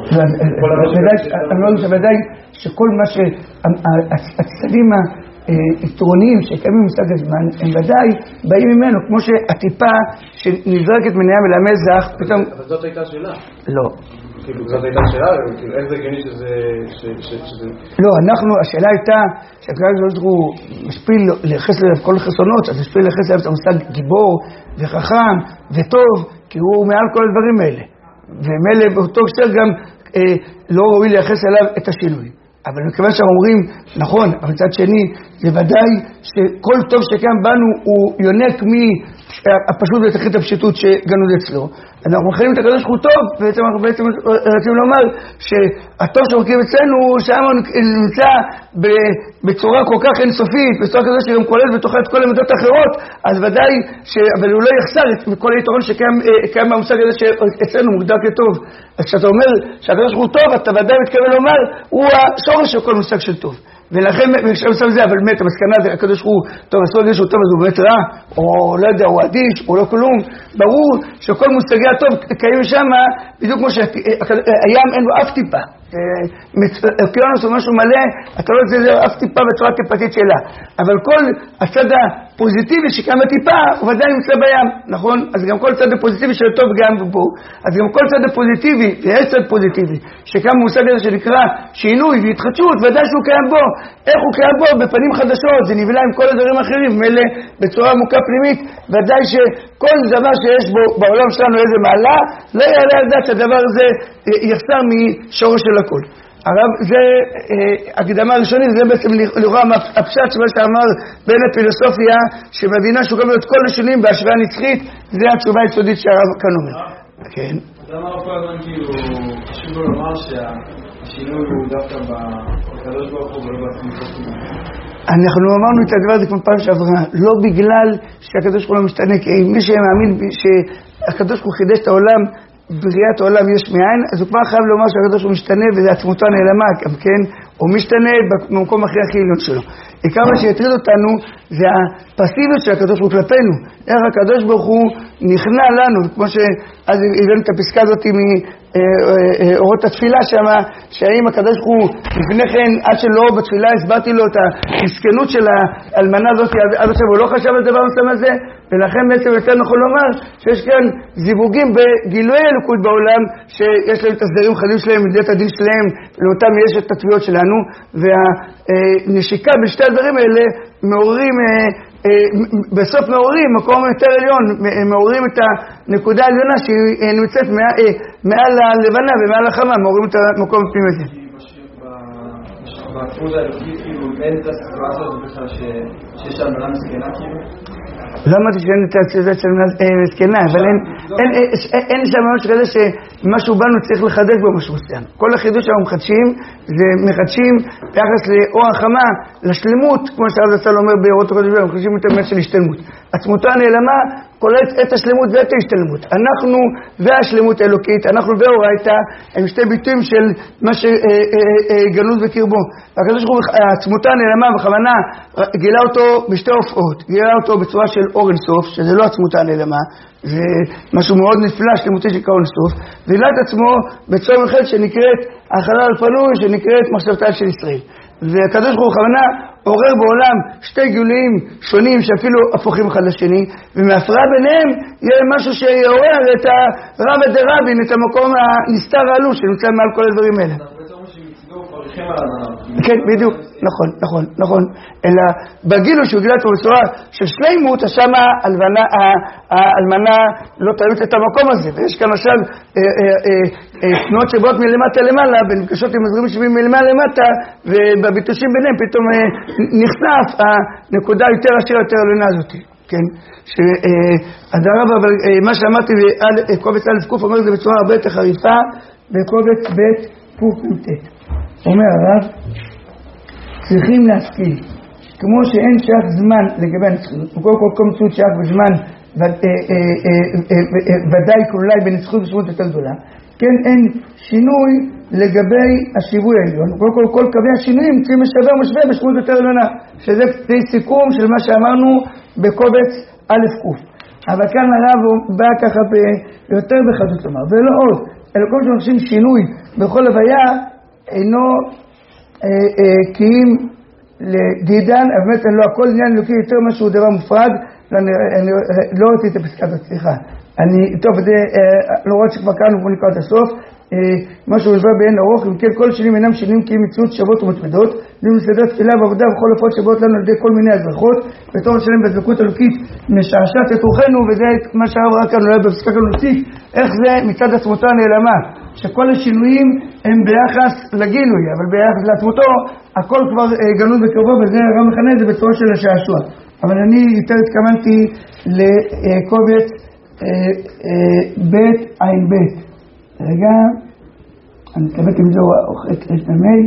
אני לא חושב ודאי שכל מה שהצדדים היתרוניים שקיימים במושג הזמן, הם ודאי באים ממנו, כמו שהטיפה שנזרקת מן הים אל המזח, פתאום... אבל זאת הייתה שאלה. לא. כאילו, זאת הייתה שאלה, איך זה הגיוני שזה... לא, השאלה הייתה שהקדוש ברוך הוא משפיל לייחס אליו כל החסרונות, אז משפיל לייחס אליו את המושג גיבור וחכם וטוב, כי הוא מעל כל הדברים האלה. ומילא באותו קשר גם לא ראוי לייחס אליו את השינוי. אבל מכיוון שאנחנו אומרים, נכון, אבל מצד שני, זה ודאי שכל טוב שקיים בנו הוא יונק מהפשוט ותכלית הפשיטות שגנוז אצלו. אנחנו מכירים את הקדוש ברוך הוא טוב, ובעצם אנחנו רוצים לומר שהטוב שמכירים אצלנו, שם נמצא בצורה כל כך אינסופית, בצורה כזו שגם כולל בתוכה את כל המידות האחרות, אז ודאי, אבל הוא לא יחסר את כל היתרון שקיים במושג הזה שאצלנו מוגדר כטוב. אז כשאתה אומר שהקדוש ברוך הוא טוב, אתה ודאי מתכוון לומר, הוא השורש של כל מושג של טוב. ולכן, כשאתה זה, אבל באמת, המסקנה זה, הקדוש ברוך הוא טוב, אסור להגיד שהוא טוב, אז הוא באמת רע, או לא יודע, הוא אדיש, או לא כלום. ברור שכל מושגי הטוב קיימים שם, בדיוק כמו שהים אין לו אף טיפה. אוקיינוס הוא משהו מלא, אתה לא יודע, זה אף טיפה בצורה טיפתית שלה. אבל כל הצד הפוזיטיבי שקיים בטיפה, הוא ודאי נמצא בים, נכון? אז גם כל צד הפוזיטיבי של הטוב גם בו, אז גם כל צד הפוזיטיבי, ויש צד פוזיטיבי, שקיים במושג הזה שנקרא שינוי והתחדשות, ודאי שהוא קיים בו. איך הוא קיים בו? בפנים חדשות, זה נבלה עם כל הדברים האחרים, מלא בצורה עמוקה פנימית, ודאי שכל דבר שיש בו בעולם שלנו איזה מעלה, לא יעלה על דעת שהדבר הזה יחסר משורש של הכל. הרב, זה הקדמה הראשונית, זה בעצם לראה הפשט שמה שאמר בין הפילוסופיה, שמבינה שהוא קבל את כל השינויים בהשוואה נצחית, זה התשובה היסודית שהרב כאן אומר. כן. אז אמר פה הזמן כאילו, חשוב לו לומר השינוי הוא דווקא בקדוש ברוך הוא ולא בעצמי. אנחנו אמרנו את הדבר הזה כמו פעם שעברה, לא בגלל שהקדוש ברוך הוא לא משתנה, כי מי שמאמין שהקדוש ברוך הוא חידש את העולם, בריאת העולם יש מאין, אז הוא כבר חייב לומר שהקדוש ברוך הוא משתנה וזה עצמותו הנעלמה, כן? הוא משתנה במקום הכי עליון שלו. עיקר מה שיטריד אותנו זה הפסיביות של הקדוש ברוך הוא כלפינו. איך הקדוש ברוך הוא נכנע לנו, כמו שאז הבאנו את הפסקה הזאת מאורות התפילה שם, שהאם הקדוש ברוך הוא לפני כן, עד שלא בתפילה הסברתי לו את המסכנות של האלמנה הזאת, עד עכשיו הוא לא חשב על דבר מסוים הזה, ולכן בעצם יותר נכון לומר שיש כאן זיווגים בגילוי אלוקות בעולם, שיש להם את הסדרים חדים שלהם, מידת הדין שלהם, לאותם יש את התביעות שלנו, והנשיקה בשתי הדברים האלה מעוררים, בסוף מעוררים מקום יותר עליון, מעוררים את הנקודה העליונה שהיא נמצאת מעל הלבנה ומעל החמה, מעוררים את המקום הפנימי הזה. בקרוז האלוקית, כאילו, אין את הסיטואציה הזאת בכלל שיש שם מלאה מסכנה, כאילו? לא אמרתי שאין את הסיטואציה של מסכנה, אבל אין שם ממש כזה שמשהו בנו צריך לחדש בו משהו מסוים. כל החידוש שאנחנו מחדשים, זה מחדשים ביחס לאור החמה, לשלמות, כמו שהרב זצ"ל אומר באורות הקודש, אנחנו מחדשים את המעט של השתלמות. עצמותו הנעלמה כוללת את השלמות ואת ההשתלמות. אנחנו והשלמות האלוקית, אנחנו והאורייתא, הם שתי ביטויים של מה שגנוז בקרבו. והקדוש ברוך הוא, עצמותו הנעלמה בכוונה גילה אותו בשתי הופעות. גילה אותו בצורה של אור אינסוף, שזה לא עצמותו הנעלמה, זה משהו מאוד נפלא, שלמותי של כאור אינסוף. וגילה את עצמו בצורה מיוחדת שנקראת החלל הפנוי, שנקראת מחשבתה של ישראל. והקדוש ברוך הוא בכוונה עורר בעולם שתי גילויים שונים שאפילו הפוכים אחד לשני, ומהפרעה ביניהם יהיה משהו שיעורר את הרב דרבין, את המקום הנסתר העלום שנמצא מעל כל הדברים האלה. כן, בדיוק, נכון. אלא בגילו שהוא גילה אותו בצורה של שלמות, שם האלמנה לא תעלות את המקום הזה, ויש כאן עכשיו תנועות שבאות מלמטה למעלה, בנפגשות עם עזרים שווים מלמעלה למטה, ובביטושים ביניהם פתאום נחשף הנקודה יותר עשירה יותר עליונה הזאת, כן? שהדרב, אבל מה שאמרתי בקובץ א' ק' אומר את זה בצורה הרבה יותר חריפה, בקובץ ב' ק' ק' אומר הרב, צריכים להשכיל, כמו שאין שייך זמן לגבי הנצחיות, וכל מציאות שייך בזמן ודאי כלולי בנצחיות ושמות יותר גדולה, כן אין שינוי לגבי השיווי העליון, כל קווי השינויים צריכים משווה בשמות יותר עליונה, שזה סיכום של מה שאמרנו בקובץ א' ק'. אבל כאן הרב בא ככה יותר בחדות לומר, ולא עוד, אלא כל שאנחנו שינוי בכל הוויה, אינו קיים לדידן, אבל באמת לא הכל עניין אלוקי יותר משהו דבר מופרד, לא ראיתי את הפסקה הזאת, סליחה. טוב, זה לא רואה שכבר קראנו, בואו נקרא את הסוף. משהו נשבע בעין ארוך, אם כן כל שנים אינם שנים כי מציאות שוות ומתמדות, ומסדר תפילה ועבודה וכל הופעות שבאות לנו על ידי כל מיני הזרחות, בתור שלם בדבקות אלוקית משעשעת את רוחנו, וזה מה שהרב כאן אולי בפסקה כאן נוסיף, איך זה מצד עצמותו הנעלמה, שכל השינויים הם ביחס לגילוי, אבל ביחס לעצמותו הכל כבר גנוז בקרבו, וזה הרב מכנה את זה בצורה של השעשוע. אבל אני יותר התכוונתי לקובץ בית עין בית. רגע, אני מתכוונת עם זה את המי.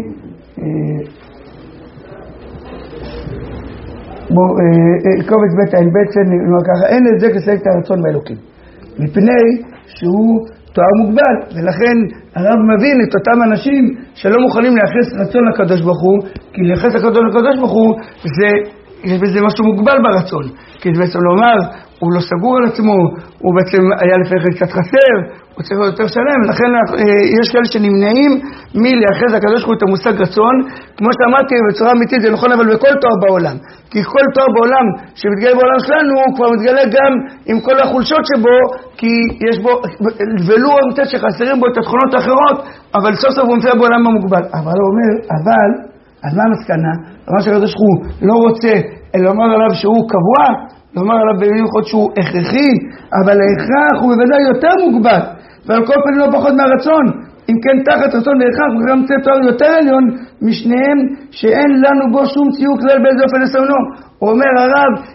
קובץ בית עין בית, ככה, אין לזה כסלק את הרצון באלוקים. מפני שהוא תואר מוגבל, ולכן הרב מבין את אותם אנשים שלא מוכנים לייחס רצון לקדוש ברוך הוא, כי לייחס לקדוש ברוך הוא יש בזה משהו מוגבל ברצון, כי זה בעצם לומר, הוא לא סגור על עצמו, הוא בעצם היה לפני כן קצת חסר, הוא צריך להיות יותר שלם, לכן יש כאלה שנמנעים מלייחס לקדוש ברוך הוא את המושג רצון, כמו שאמרתי בצורה אמיתית זה נכון אבל בכל תואר בעולם, כי כל תואר בעולם שמתגלה בעולם שלנו הוא כבר מתגלה גם עם כל החולשות שבו, כי יש בו, ולו אמיתית שחסרים בו את התכונות האחרות, אבל סוף סוף הוא מופיע בעולם המוגבל. אבל הוא אומר, אז מה המסקנה? מה שהקדוש ברוך הוא לא רוצה, אלא לומר עליו שהוא קבוע, לומר עליו במילים אחרות שהוא הכרחי, אבל ההכרח הוא בוודאי יותר מוגבל, ועל כל פנים לא פחות מהרצון. אם כן תחת רצון והכרח, הוא גם צריך תואר יותר עליון משניהם, שאין לנו בו שום ציור כלל באיזה אופן לסמנו. הוא אומר הרב,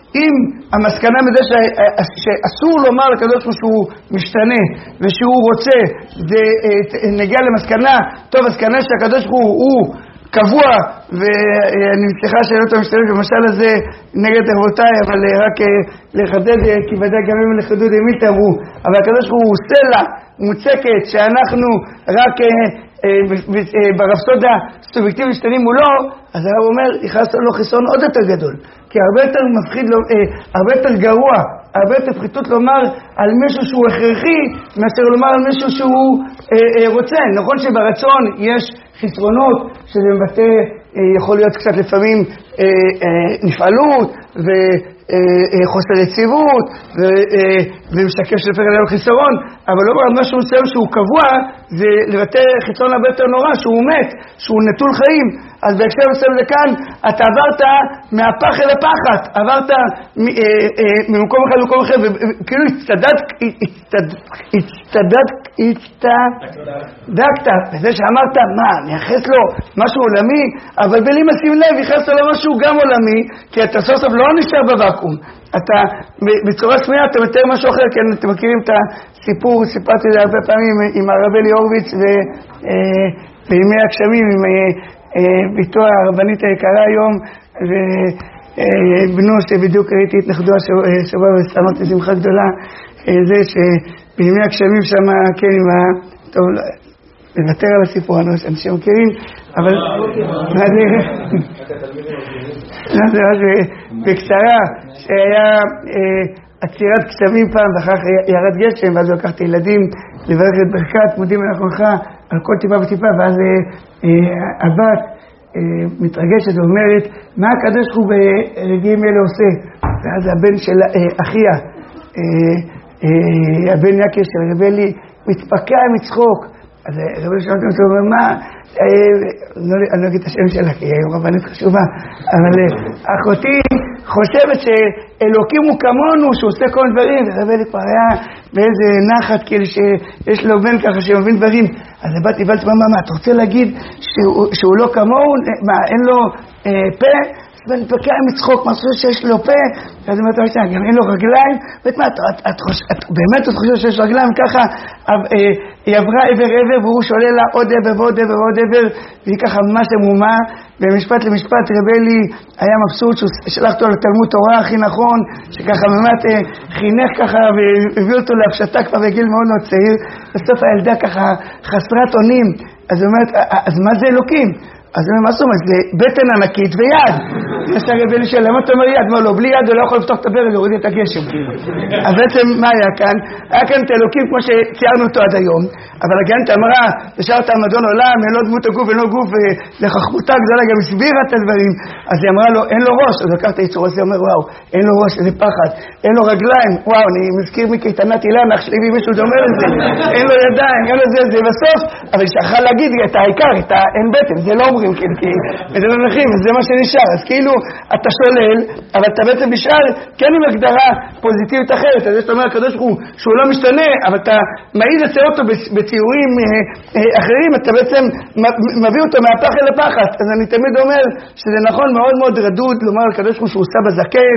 אם המסקנה מזה שאסור לומר לקדוש ברוך הוא שהוא משתנה ושהוא רוצה, זה נגיע למסקנה, טוב, הסקנה שהקדוש ברוך הוא קבוע, ואני מצליחה שאלה אותו משתמש במשל הזה נגד רבותיי, אבל רק לחדד, כי ודאי גם אם לחדוד ימית אמרו, אבל הקדוש ברוך הוא סלע מוצקת שאנחנו רק ברפסודה סובייקטיבית משתנים מולו, אז הרב אומר, יכנס לו חיסון עוד יותר גדול, כי הרבה יותר מפחיד, הרבה יותר גרוע, הרבה יותר פחיתות לומר על מישהו שהוא הכרחי, מאשר לומר על מישהו שהוא רוצה. נכון שברצון יש חסרונות, שזה מבטא, יכול להיות קצת לפעמים נפעלות וחוסר יציבות ומשקף שלפעמים עליו חיסרון, אבל לא ברמה משהו מסוים שהוא קבוע, זה לבטא חיסרון הרבה יותר נורא, שהוא מת, שהוא נטול חיים. אז בהקשר מסוים לכאן, אתה עברת מהפח אל הפחת, עברת ממקום אחד למקום אחר, וכאילו הצטדקת, בזה שאמרת, מה, נייחס לו משהו עולמי, אבל בלי משים לב, ייחס לו משהו גם עולמי, כי אתה סוף סוף לא נשאר בוואקום, אתה בצורה סמויה, אתה מתאר משהו אחר, כי אתם מכירים את הסיפור, סיפרתי את זה הרבה פעמים עם הרב אלי הורוביץ, בימי הגשמים, עם ביתו הרבנית היקרה היום, ובנו שבדיוק ראיתי התנחדו השבוע וסתנות לשמחה גדולה, זה שבימי הגשמים שם, כן, עם טוב, נוותר על הסיפור, אנשים מכירים, אבל בקצרה, שהיה עצירת גשמים פעם, ואחר כך ירד גשם, ואז הוא לקח את הילדים לברך את ברכת מודים לאחרונך על כל טיפה וטיפה, ואז הבת מתרגשת ואומרת, מה הקדוש ברוך הוא ברגעים אלה עושה? ואז הבן של אחיה, הבן יקר של רבלי, מתפקע מצחוק. אז רבלי שאלתי אותו, אומר, מה? אני לא אגיד את השם שלה, כי היא רבנית חשובה, אבל אחותי חושבת שאלוקים הוא כמונו, שהוא עושה כל דברים, ורבלי כבר היה באיזה נחת, כאילו שיש לו בן ככה שמבין דברים. אז באתי ואלתי, מה, אתה רוצה להגיד שהוא לא כמוהו? מה, אין לו פה? ואני פקע מצחוק, מה חושב שיש לו פה? אז אני אומרת, גם אין לו רגליים? באמת את חושבת שיש רגליים? ככה היא עברה עבר עבר, והוא שולל לה עוד עבר ועוד עבר ועוד עבר, והיא ככה ממש אמומה, ומשפט למשפט רבלי היה מבסוט שהוא שלח אותו לתלמוד תורה הכי נכון, שככה באמת חינך ככה והביא אותו להפשטה כבר בגיל מאוד מאוד צעיר. בסוף הילדה ככה חסרת אונים, אז היא אומרת, אז מה זה אלוקים? אז אני מה זאת אומרת, זה בטן ענקית ויד. יש הרבלי של למה אתה אומר יד? מה לא, בלי יד הוא לא יכול לפתוח את הברז להוריד את הגשם. אז בעצם מה היה כאן? היה כאן את אלוקים כמו שציירנו אותו עד היום, אבל הגנת אמרה, ישרת המדון עולם, אין לו דמות הגוף, אין לו גוף, ולחכמותה גדולה גם הסבירה את הדברים. אז היא אמרה לו, אין לו ראש. אז לקח את היצור הזה, אומר, וואו, אין לו ראש, איזה פחד. אין לו רגליים, וואו, אני מזכיר מקייטנת אילן, אח שלי מישהו דומה לזה. אין לו ידיים, אין לו זה בסוף, אבל שכחה להגיד את העיקר, את אין בטן, זה לא אומרים, כי זה לא נחים, זה מה שנשאר. אז כאילו, אתה שולל, אבל אתה בעצם נשאר, כן עם הגדרה פוזיטיבית אחרת. אז אתה אומר, הקדוש ברוך הוא, שהוא לא משתנה, אבל אתה מעיד לצייר אותו בציורים אחרים, אתה בעצם מביא אותו מהפח אל הפחת. אז אני תמיד אומר שזה נכון מאוד מאוד רדוד לומר על הקדוש ברוך הוא שהוא סבא זקן,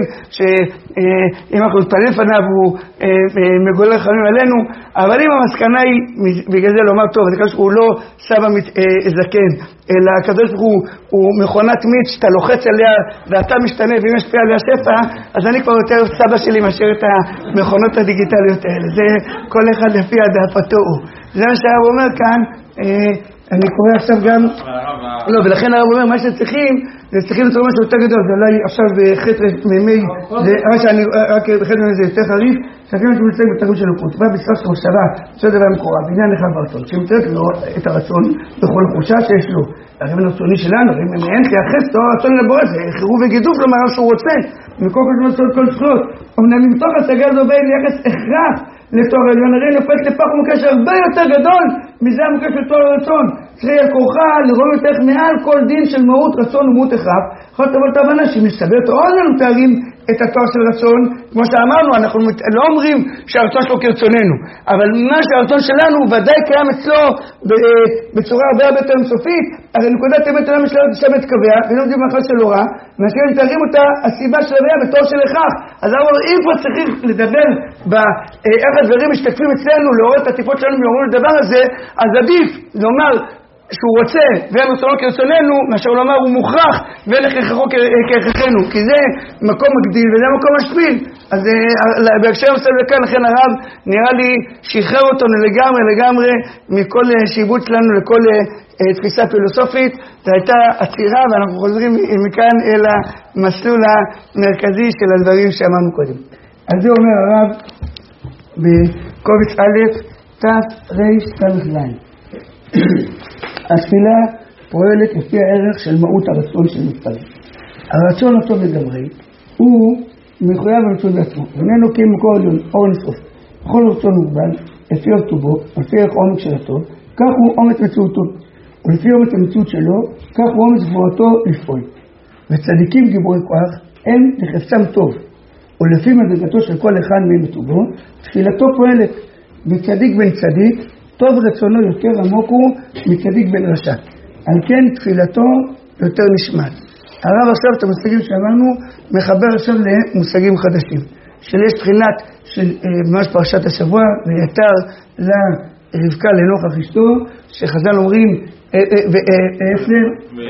שאם אנחנו נתפלל לפניו הוא מגולל חמים עלינו, אבל אם המסקנה היא, בגלל זה לומר טוב, הקדוש ברוך הוא לא סבא זקן, אלא הקדוש ברוך הוא מכונת מיץ שאתה לוחץ עליה ואתה משתנה ואם יש פי עליה שפע, אז אני כבר יותר סבא שלי מאשר את המכונות הדיגיטליות האלה. זה כל אחד לפי העדפתו הוא. זה מה שהרב אומר כאן. אני קורא עכשיו גם לא, ולכן הרב אומר מה שצריכים זה צריכים לתרום משהו יותר גדול. זה אולי עכשיו בחטא מימי, זה מה שאני רק בחטא מימי זה יותר חריף, צריכים לתרום בתרבות של אלוקות בא בסוף של מחשבה, זה דבר מקורה בעניין אחד ברצון שמתרק לו את הרצון בכל חושה שיש לו הרבן הרצוני שלנו, אם אין תייחס לו הרצון לבורא, זה חירוב וגידוף לומר שהוא רוצה מכל כך לעשות כל זכויות. אמנם מתוך השגה זו בין יחס הכרח לתואר העליון, הרי נופת לפח ומקש הרבה יותר גדול מזה המוקש של תואר הרצון. צריך על כורחה לראות יותר מעל כל דין של מהות רצון ומהות הכרח. יכול לבוא את ההבנה שמסתבר עוד לנו תארים את התואר של רצון. כמו שאמרנו, אנחנו לא אומרים שהרצון שלו כרצוננו, אבל מה שהרצון שלנו ודאי קיים אצלו בצורה הרבה יותר אינסופית. הרי נקודת אמת עולם שלנו תשבת קבע, ולא יודעים מאחר שלא רע, ואנחנו מתארים אותה הסיבה של הוויה בתואר של הכרח. אז אם פה צריכים לדבר איך הדברים משתקפים אצלנו, לעורר את הטיפות שלנו מעוררים לדבר הזה, אז עדיף לומר שהוא רוצה ואין רצונו כרצוננו, מאשר לומר הוא מוכרח ואין הכרחו כהכרחנו, כי זה מקום מגדיל וזה מקום משפיל. אז בהקשר מסוים לכאן, לכן הרב נראה לי שחרר אותנו לגמרי מכל שיבוץ שלנו לכל תפיסה פילוסופית. זו הייתה עצירה ואנחנו חוזרים מכאן אל המסלול המרכזי של הדברים שאמרנו קודם. אז זה אומר הרב בקובץ א' ת' ר' ת' ז'. התפילה פועלת לפי הערך של מהות הרצון של מתפלל. הרצון הטוב לגמרי הוא מחויב ברצון בעצמו, איננו כמקור עליון או אינסוף. בכל רצון מוגבל, לפי טובו, לפי העומק של הטוב, כך הוא עומק מציאותו, ולפי עומק המציאות שלו, כך הוא עומק גבורתו לפעול. וצדיקים גיבורי כוח הם לחפצם טוב, ולפי מדרגתו של כל אחד מהם בטובו, תפילתו פועלת. וצדיק בן צדיק טוב רצונו יותר עמוק הוא מצדיק בן רשע, על כן תפילתו יותר נשמעת. הרב עכשיו את המושגים שאמרנו מחבר עכשיו למושגים חדשים, שיש בחינת של ממש פרשת השבוע, ויתר לרבקה לנוכח אשתו, שחז"ל אומרים ואפנר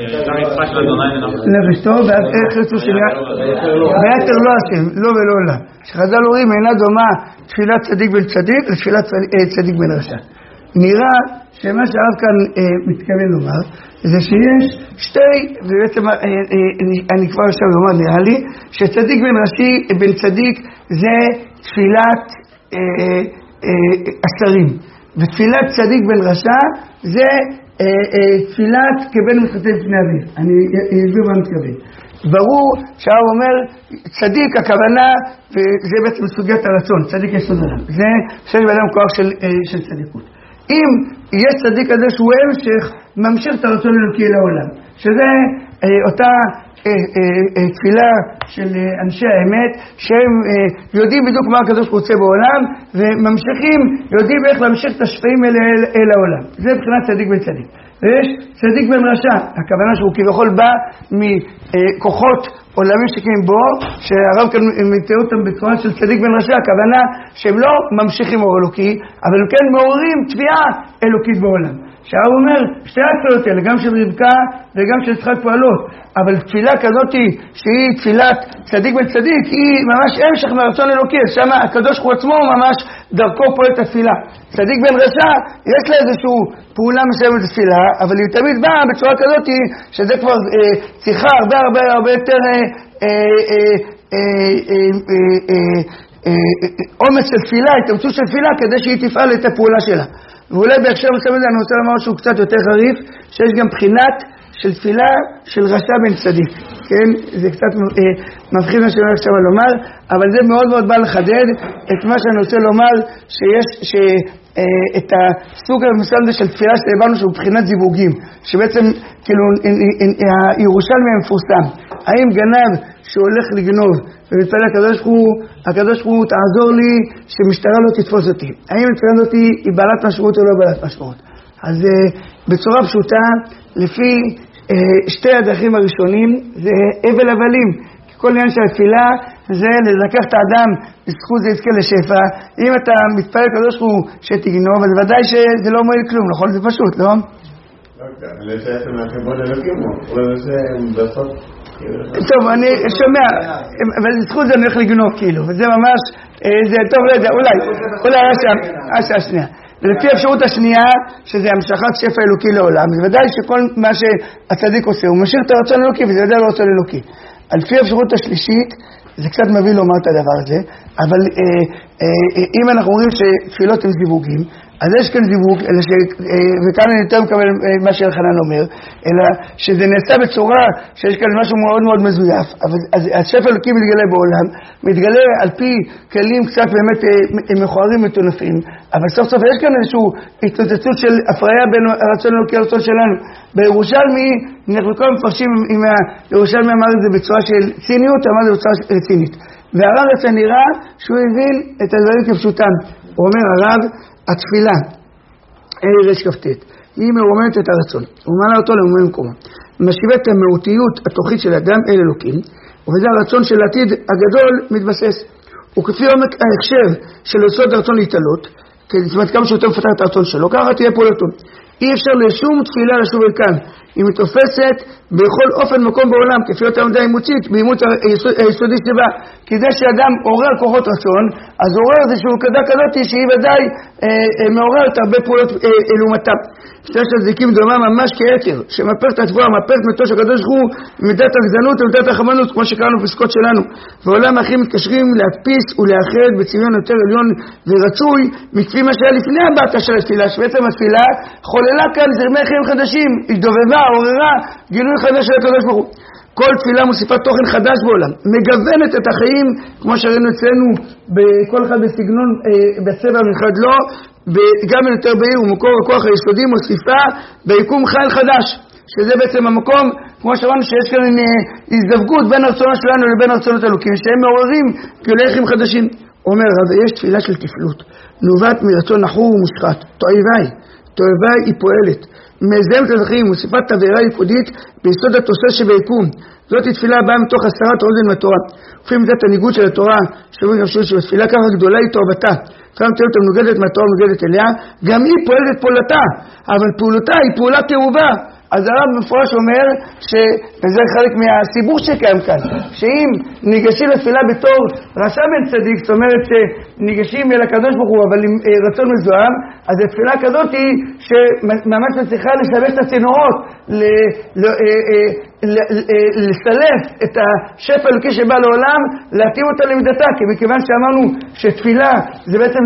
נפשתו, ואז איך רצו ויתר לא השם, לא ולא לה, שחז"ל אומרים אינה דומה תפילת צדיק בן צדיק לתפילת צדיק בן רשע. נראה שמה שהרב כאן מתכוון לומר זה שיש שתי, ובעצם אני כבר עכשיו לומר נראה לי שצדיק בן צדיק זה תפילת השרים, ותפילת צדיק בן רשע זה תפילת כבן מתחתן פני אביו. אני אסביר מה מתכוון. ברור שהרב אומר צדיק הכוונה, וזה בעצם סוגיית הרצון, צדיק יסוד אדם, זה שיש באדם כוח של צדיקות. אם יש צדיק כזה שהוא המשך, ממשיך את הרצון אלוקי לעולם, שזה אותה תפילה של אנשי האמת, שהם יודעים בדיוק מה הקדוש רוצה בעולם, וממשיכים, יודעים איך להמשיך את השפעים אל העולם. זה מבחינת צדיק בן צדיק. ויש צדיק בן רשע, הכוונה שהוא כביכול בא מכוחות עולמים שקיים בו, שהרב כאן מתאר אותם בצורה של צדיק בן רשע, הכוונה שהם לא ממשיכים אור אלוקי, אבל הם כן מעוררים תביעה אלוקית בעולם. שהרב אומר, שתי התפילות האלה, גם של רבקה וגם של יצחק פועלות, אבל תפילה כזאת שהיא תפילת צדיק בן צדיק, היא ממש המשך מהרצון אלוקי, שם הקדוש הוא עצמו ממש דרכו פועל את התפילה. צדיק בן רשע, יש לה איזושהי פעולה מסוימת בתפילה, אבל היא תמיד באה בצורה כזאת שזה כבר צריכה הרבה יותר אומץ של תפילה, התאמצות של תפילה, כדי שהיא תפעל את הפעולה שלה. ואולי בהקשר מסוים הזה אני רוצה לומר שהוא קצת יותר חריף, שיש גם בחינת של תפילה של רשע בן צדיק, כן? זה קצת מבחין מה שאני עכשיו לומר, אבל זה מאוד מאוד בא לחדד את מה שאני רוצה לומר, שיש את הסוג המסוים הזה של תפילה שהבנו שהוא בחינת זיווגים, שבעצם כאילו הירושלמי המפורסם, האם גנב שהולך לגנוב ומתפלל הקדוש ברוך הוא תעזור לי שמשטרה לא תתפוס אותי, האם התפילה הזאת היא בעלת משמעות או לא בעלת משמעות? אז בצורה פשוטה, לפי שתי הדרכים הראשונים זה אבל הבלים, כי כל עניין של התפילה זה לזכח את האדם בזכות זה יזכה לשפע. אם אתה מתפלל הקדוש ברוך הוא שתגנוב, אז ודאי שזה לא מועיל כלום, נכון? זה פשוט, לא? לשייך מהכבוד אלוקים, או זה בסוף טוב, אני שומע, אבל זכות זה אני הולך לגנוב כאילו, וזה ממש, זה טוב, לא יודע, אולי השעה השנייה. ולפי האפשרות השנייה, שזה המשכת שפע אלוקי לעולם, זה ודאי שכל מה שהצדיק עושה, הוא משאיר את הרצון אלוקי, וזה ודאי לא רצון אלוקי. על פי האפשרות השלישית, זה קצת מביא לומר את הדבר הזה, אבל אם אנחנו אומרים שתפילות הם זיווגים, אז יש כאן זיווג, וכאן אני יותר מקבל מה שאלחנן אומר, אלא שזה נעשה בצורה שיש כאן משהו מאוד מאוד מזויף, אבל השפע אלוקי מתגלה בעולם, מתגלה על פי כלים קצת באמת מכוערים מטונפים, אבל סוף סוף יש כאן איזושהי התנוצצות של הפריה בין הרצון אלוקי לרצון שלנו. בירושלמי, אנחנו כל מפרשים, ירושלמי אמר את זה בצורה של ציניות, אמר את זה בצורה רצינית. והרב יצא נראה שהוא הבין את הדברים כפשוטם. הוא אומר, הרב, התפילה, אלי רש כפתת, היא מרוממת את הרצון. הוא מעלה אותו למומם מקומו. משווה את המהותיות התוכית של אדם אל אלוקים, ובזה הרצון של העתיד הגדול מתבסס. וכפי עומק ההכשר של יסוד הרצון להתעלות, זאת אומרת כמה שיותר מפתח את הרצון שלו, ככה תהיה פעולתו. אי אפשר לשום תפילה לשוב אל כאן. היא מתופסת בכל אופן מקום בעולם, כפי אותה עמדה אימוצית, באימוץ היסודי שבה. כי זה שאדם עורר כוחות רצון, אז עורר זה שהוא קדה כזאת שהיא ודאי מעוררת הרבה פעולות לעומתה. שתש לזיקים דומה ממש כעתר, שמפר את התבואה, מפר את מתו של הקדוש ברוך הוא, מידת הגזענות ומידת החמנות, כמו שקראנו בפסקות שלנו. ועולם האחים מתקשרים להדפיס ולאחד בצביון יותר עליון ורצוי, מכפי מה שהיה לפני הבאת של התפילה, שבעצם התפילה חוללה כאן זרמי חיים חדשים, היא דובבה, עוררה, גילוי חדש של הקדוש ברוך הוא. כל תפילה מוסיפה תוכן חדש בעולם, מגוונת את החיים, כמו שראינו אצלנו, בכל אחד בסגנון, בצבע אחד לא, וגם יותר בעיר ומקור הכוח היסודי מוסיפה ביקום חייל חדש, שזה בעצם המקום, כמו שראינו שיש כאן הזדווגות בין הרצונות שלנו לבין הרצונות אלוקים, שהם מעוררים גילוי חיים חדשים. אומר, אבל יש תפילה של תפלות, נובעת מרצון נחור ומושחת, תועבה היא פועלת, מזהמת את החיים, מוסיפת תבערה ייחודית ביסוד התוסס שביקום. זאת תפילה הבאה מתוך הסרת האוזן מהתורה. לפי מידת הניגוד של התורה, שאומרים גם שבתפילה ככה גדולה היא תועבתה. כמה תהיות המנוגדת מהתורה מנוגדת אליה, גם היא פועלת פעולתה, אבל פעולתה היא פעולה תאובה. אז הרב מפורש אומר, וזה חלק מהסיבור שקיים כאן, שאם ניגשים לתפילה בתור רשע בן צדיק, זאת אומרת שניגשים אל הקדוש ברוך הוא, אבל עם רצון מזוהם, אז התפילה כזאת היא שממש צריכה לשבש את הצינורות, לסלף את השפע אלוקי שבא לעולם, להתאים אותה למידתה, כי מכיוון שאמרנו שתפילה זה בעצם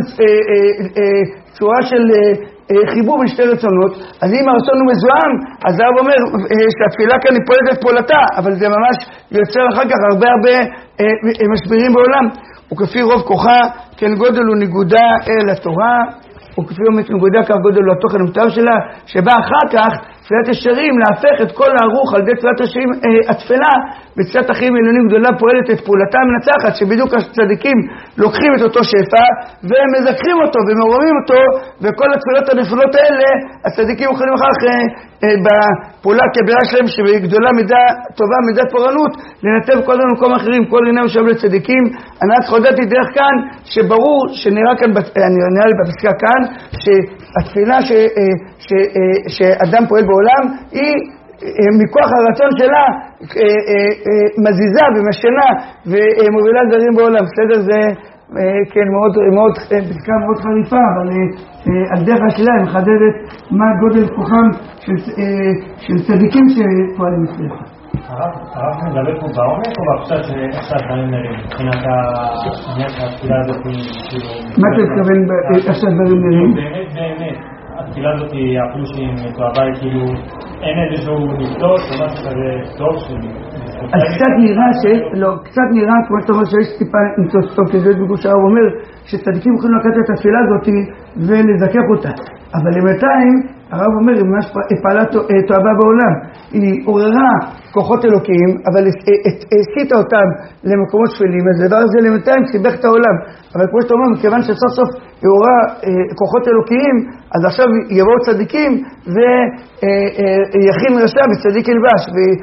צורה של חיבור בין שתי רצונות, אז אם הרצון הוא מזוהם, אז הרב אומר שהתפילה כאן היא פועלת את פעולתה, אבל זה ממש יוצר אחר כך הרבה משברים בעולם. וכפי רוב כוחה, כן גודל הוא ניגודה אל התורה, וכפי ניגודה כך גודל הוא התוכן המותר שלה, שבא אחר כך תפילת ישרים להפך את כל הערוך על ידי תפילת ישרים התפילה בתפילת החיים עליונים גדולה פועלת את פעולתה המנצחת, שבדיוק הצדיקים לוקחים את אותו שפע ומזכרים אותו ומעורמים אותו, וכל התפילות הנפלות האלה הצדיקים יכולים אחר כך בפעולה כבירה שלהם שבגדולה מידה טובה, מידת פורענות, לנתב כל מיני מקום אחרים, כל עניין משאב לצדיקים. אני רק חודדתי דרך כאן שברור שנראה כאן, נראה לי בפסקה כאן, שהתפילה שאדם פועל בעולם היא מכוח הרצון שלה מזיזה ומשנה ומובילה דברים בעולם. בסדר, זה כן מאוד פסקה מאוד חריפה, אבל על דרך השאלה היא מחדדת מה גודל כוחם של צדיקים שפועלים אצלך. הרב מדבר פה בעומק או בפשט שעכשיו דברים נראים? מבחינת העניין של התפילה הזאת מה אתה מתכוון עכשיו דברים נראים? באמת התפילה הזאת אפילו שהיא מתואבה היא כאילו אין איזשהו נבדות או משהו כזה טוב אז קצת נראה כמו שאתה אומר שיש טיפה נצוצות כזה בגוש הרב אומר שצדיקים יכולים לקחת את התפילה הזאת ולזכך אותה, אבל למתיים הרב אומר היא ממש פעלה תואבה בעולם, היא עוררה כוחות אלוקיים אבל הסיטה אותם למקומות שפלים, אז הדבר הזה למתיים סיבך את העולם, אבל כמו שאתה אומר מכיוון שסוף סוף היא עוררה כוחות אלוקיים, אז עכשיו יבואו צדיקים ויכין רשע וצדיק ילבש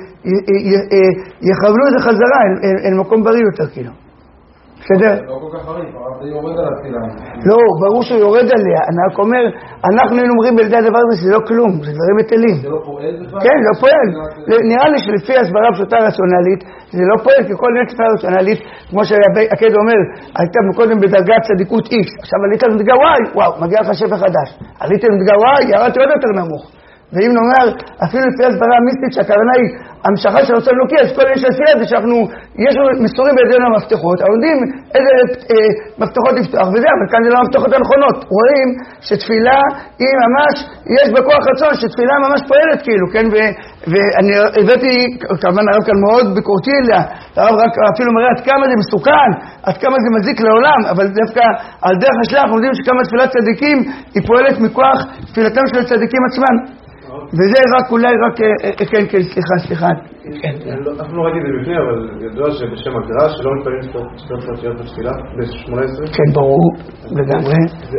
ויכוונו את זה חזרה אל מקום בריא יותר כאילו. בסדר? לא כל כך חריף, הרב זה יורד על התפילה. לא, ברור שהוא יורד עליה. אני רק אומר, אנחנו אומרים בלדי הדבר הזה שזה לא כלום, זה דברים מטלים. זה לא פועל בכלל? כן, לא פועל. נראה לי שלפי הסברה פשוטה רציונלית, זה לא פועל, כי כל מיני תפילה רציונלית, כמו שהקד אומר, הייתה קודם בדרגת צדיקות X, עכשיו עלית למדרגה Y, וואו, מגיע לך שפע חדש. עלית למדרגה Y, ירדתי עוד יותר נמוך. ואם נאמר, אפילו תפילת סברה מיסטית, שהכוונה היא המשכה של רצון אלוקי, אז כל יש לתפילה זה שאנחנו, יש לנו מסורים בידינו המפתחות, יודעים איזה מפתחות לפתוח וזה, אבל כאן זה לא המפתחות הנכונות. רואים שתפילה היא ממש, יש בכוח רצון, שתפילה ממש פועלת כאילו, כן? ואני הבאתי, כמובן הרב כאן מאוד ביקורתי אליה, הרב רק אפילו מראה עד כמה זה מסוכן, עד כמה זה מזיק לעולם, אבל דווקא על דרך השלח, אנחנו יודעים שכמה תפילת צדיקים היא פועלת מכוח תפילתם של הצדיקים עצמם. וזה רק אולי רק, כן, סליחה. אנחנו לא ראיתי את זה בפני, אבל ידוע שבשם הגדרה שלא מתפעלים שתיות פרטיות בתפילה ב-18? כן, ברור, לגמרי.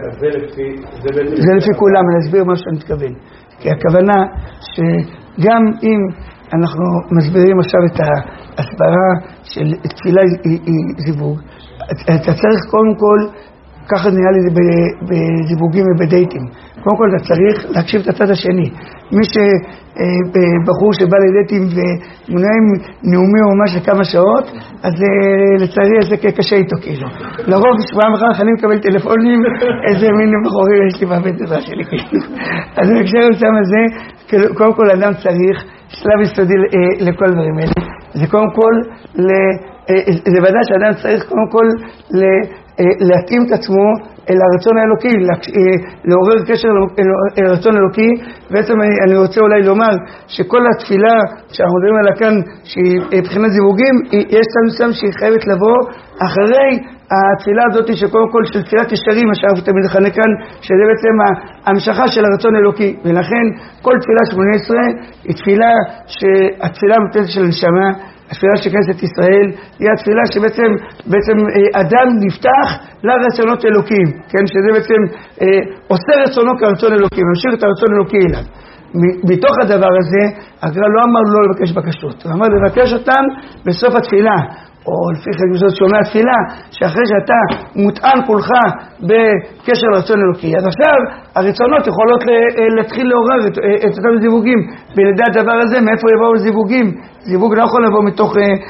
זה לפי כולם, אני אסביר מה שאני מתכוון. כי הכוונה שגם אם אנחנו מסבירים עכשיו את ההסברה של תפילה היא זיווג, אתה צריך קודם כל, ככה נראה לי בזיווגים ובדייטים, קודם כל אתה צריך להקשיב את הצד השני. מי שבחור שבא לדייטים ומנהים נאומי או ממש לכמה שעות, אז לצערי זה קשה איתו כאילו. לרוב שבועם אחר אני מקבל טלפונים, איזה מין בחורים יש לי בבית עזרה שלי כאילו. אז אני חושב אותם הזה, קודם כל אדם צריך שלב יסודי לכל דברים האלה. זה קודם כל, זה ודאי שאדם צריך קודם כל להתאים את עצמו אל הרצון האלוקי, לעורר קשר אל הרצון האלוקי. בעצם אני רוצה אולי לומר שכל התפילה שאנחנו מדברים עליה כאן, שהיא מבחינת זיווגים, יש לנו שם שהיא חייבת לבוא אחרי התפילה הזאת שקודם כל של תפילת ישרים, מה שהרב תמיד מכנה כאן, שזה בעצם המשכה של הרצון האלוקי. ולכן כל תפילה 18 היא תפילה שהתפילה המתנית של הנשמה, התפילה של כנסת ישראל, היא התפילה שבעצם אדם נפתח לרצונות אלוקים, כן? שזה בעצם עושה רצונו כרצון אלוקים, ממשיך את הרצון אלוקי אליו. מתוך הדבר הזה, הגר"א לא אמר לא לבקש בקשות, הוא אמר לבקש אותם בסוף התפילה, או לפי חגיגות שומע תפילה, שאחרי שאתה מוטען כולך בקשר לרצון אלוקי, אז עכשיו הרצונות יכולות להתחיל לעורר את אותם זיווגים. בלדע הדבר הזה, מאיפה יבואו זיווגים? זיווג לא יכול לבוא מתוך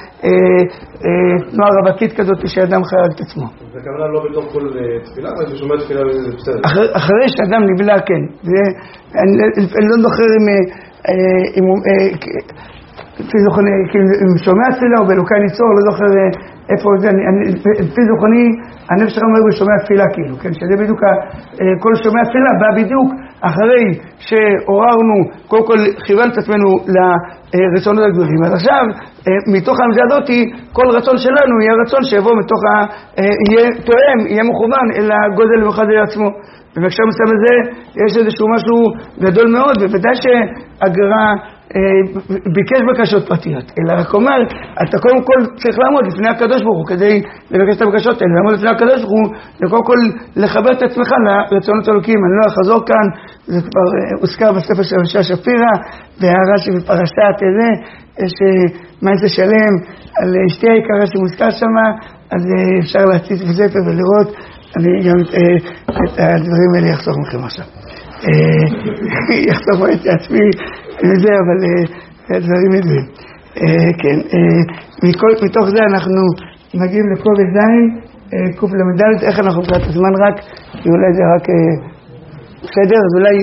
תנועה רבקית כזאת שאדם חייב את עצמו. זה כמובן לא בתוך כל תפילה, אבל זה שומע תפילה זה בסדר. אחרי שאדם נבלע, כן. אני לא זוכר אם לפי זוכני, אם שומע תפילה או באלוקי ניצור, לא זוכר איפה זה, לפי זוכני, הנפש שלך אומר בשומע תפילה כאילו, כן, שזה בדיוק, כל שומע תפילה בא בדיוק אחרי שעוררנו, קודם כל כיוון את עצמנו לרצונות הגדולים. אז עכשיו, מתוך העמדה הזאת, כל רצון שלנו יהיה רצון שיבוא מתוך, יהיה תואם, יהיה מכוון אל הגודל ומחד אל עצמו. ובקשר מסתם הזה, יש איזשהו משהו גדול מאוד, ובוודאי שהגר"א ביקש בקשות פרטיות, אלא רק אומר, אתה קודם כל צריך לעמוד לפני הקדוש ברוך הוא כדי לבקש את הבקשות האלה, לעמוד לפני הקדוש ברוך הוא, וקודם כל לחבר את עצמך לרצונות אלוקים. אני לא אחזור כאן, זה כבר הוזכר בספר של רש"י שפירא, והערה שבפרשת הזה, יש מעשה שלם על אשתי היקרה שמוזכר שמה, אז אפשר להציץ בספר ולראות. אני גם את הדברים האלה יחסוך מכם עכשיו. יחסוך את עצמי וזה, אבל הדברים ידועים. כן, מתוך זה אנחנו מגיעים לקובץ ז' קוף למדלת. איך אנחנו קצת הזמן רק, כי אולי זה רק בסדר, אז אולי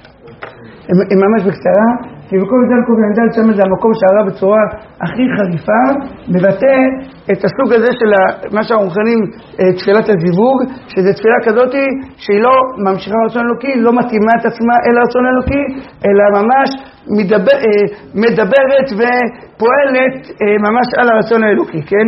ממש בקצרה. כי בקובץ ז' קוף למדלת שם זה המקום שהרב בצורה הכי חריפה מבטא את הסוג הזה של מה שאנחנו מכנים תפילת הזיווג, שזה תפילה כזאת שהיא לא ממשיכה לרצון אלוקי, לא מתאימה את עצמה אל הרצון אלוקי, אלא ממש מדברת ופועלת ממש על הרצון האלוקי, כן?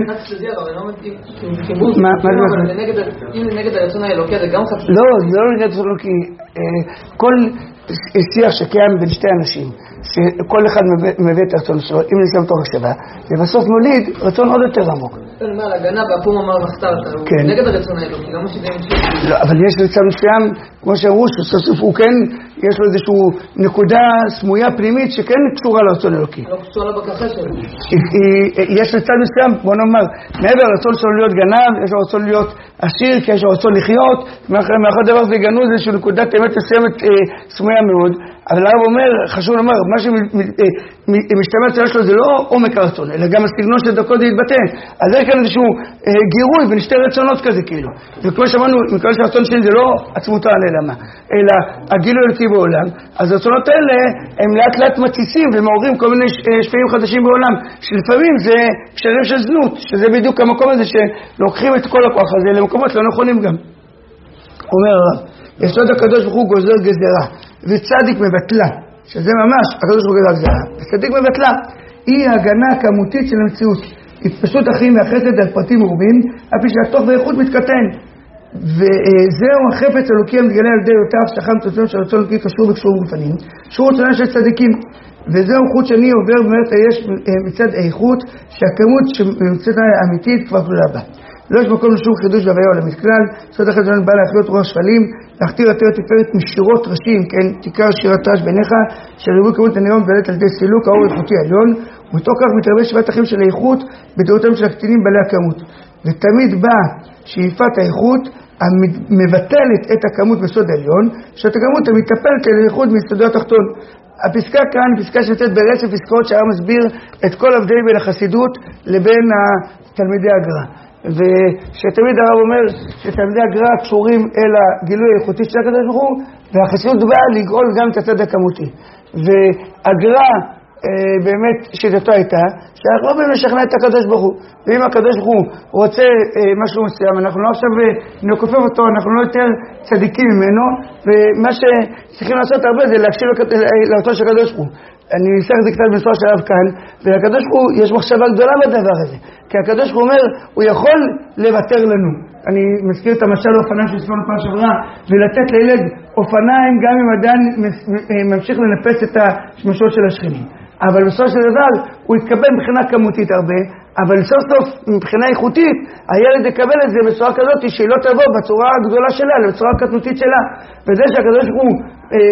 אם נגד הרצון האלוקי זה גם חצי... לא, זה לא נגד הרצון האלוקי. כל שיח שקיים בין שתי אנשים, שכל אחד מביא את הרצון שלו, אם נסיים תוך הקשבה, ובסוף מוליד רצון עוד יותר עמוק. מה, להגנה, והפום אמר מחתרת, הוא נגד הרצון האלוקי, למה שזה ימשיך? לא, אבל יש רצון מסוים, כמו שאמרו, שסוף הוא כן, יש לו איזושהי נקודה סמויה פנימית שכן קשורה לרצון האלוקי. לא קשורה לבקשה שלו. יש רצון מסוים, בוא נאמר, מעבר לרצון שלו להיות גנב, יש לו רצון להיות עשיר, כי יש לו רצון לחיות, מאחר דבר זה גנוז, איזושהי נקודת אמת מסוימת סמויה מאוד, אבל הרב אומר, חשוב לומר, מה שמשתמע אצל שלו זה לא עומק הרצון, אלא גם הסגנון של דרכו זה יתבטא. אז זה כאן איזשהו גירוי בין שתי רצונות כזה כאילו. וכמו שאמרנו, מכיוון שהרצון שלי זה לא עצמותו הנעלמה, אלא הגילוי אלוקי בעולם. אז הרצונות האלה הם לאט לאט מציסים ומעוררים כל מיני שפעים חדשים בעולם, שלפעמים זה קשרים של זנות, שזה בדיוק המקום הזה שלוקחים את כל הכוח הזה למקומות לא נכונים גם. אומר הרב, יסוד הקדוש ברוך הוא גוזר גזרה, וצדיק מבטלה, שזה ממש הקדוש ברוך הוא גזר גזרה, וצדיק מבטלה, היא ההגנה הכמותית של המציאות, התפשטות החיים והחסד על פרטים מרובים, אף שהתוך ואיכות מתקטן, וזהו החפץ אלוקי המתגלה על ידי אותה הבטחה מצומצמת של רצון אלוקי קשור וקשור גופנים, שהוא רצונם של צדיקים, וזהו חוט שני עובר במערכת היש מצד האיכות, שהכמות שנמצאת האמיתית כבר כלולה בה. לא יש מקום לשום חידוש בהוויה עולמית כלל, סוד החזון בא להחיות רוח שפלים, להכתיר יותר תפארת משירות ראשים, כן, תיקר שירת רש בעיניך, של ריבוי כמות הנאום ולת על ידי סילוק האור איכותי עליון, ומתוך כך מתרבה שבת החיים של האיכות בדעותם של הקטינים בעלי הכמות. ותמיד באה שאיפת האיכות המבטלת את הכמות בסוד העליון, שאת הכמות המתאפלת אל האיכות מיסודו התחתון. הפסקה כאן, פסקה שנמצאת ברצף פסקאות שהרב מסביר את כל ההבדלים בין החסידות לבין תלמידי הגר"א. ושתמיד הרב אומר שתלמידי הגר"א קשורים אל הגילוי האיכותי של הקדוש ברוך הוא, והחסידות באה לגאול גם את הצד הכמותי. והגר"א באמת שיטתו הייתה שאנחנו לא באים לשכנע את הקדוש ברוך הוא, ואם הקדוש ברוך הוא רוצה משהו מסוים, אנחנו לא עכשיו נקופף אותו, אנחנו לא יותר צדיקים ממנו, ומה שצריכים לעשות הרבה זה להקשיב לאותו של הקדוש ברוך הוא. אני אנסח את זה קצת בסוף של הרב כאן, ולקדוש ברוך הוא יש מחשבה גדולה בדבר הזה, כי הקדוש ברוך הוא אומר, הוא יכול לוותר לנו. אני מזכיר את המשל האופניים של ספון פעם שעברה, ולתת לילד אופניים גם אם עדיין ממשיך לנפץ את השמשות של השכנים. אבל בסוף של דבר הוא יתקבל מבחינה כמותית הרבה, אבל סוף סוף מבחינה איכותית הילד יקבל את זה בצורה כזאת שהיא לא תבוא בצורה הגדולה שלה, בצורה הקטנותית שלה. וזה שהקדוש ברוך הוא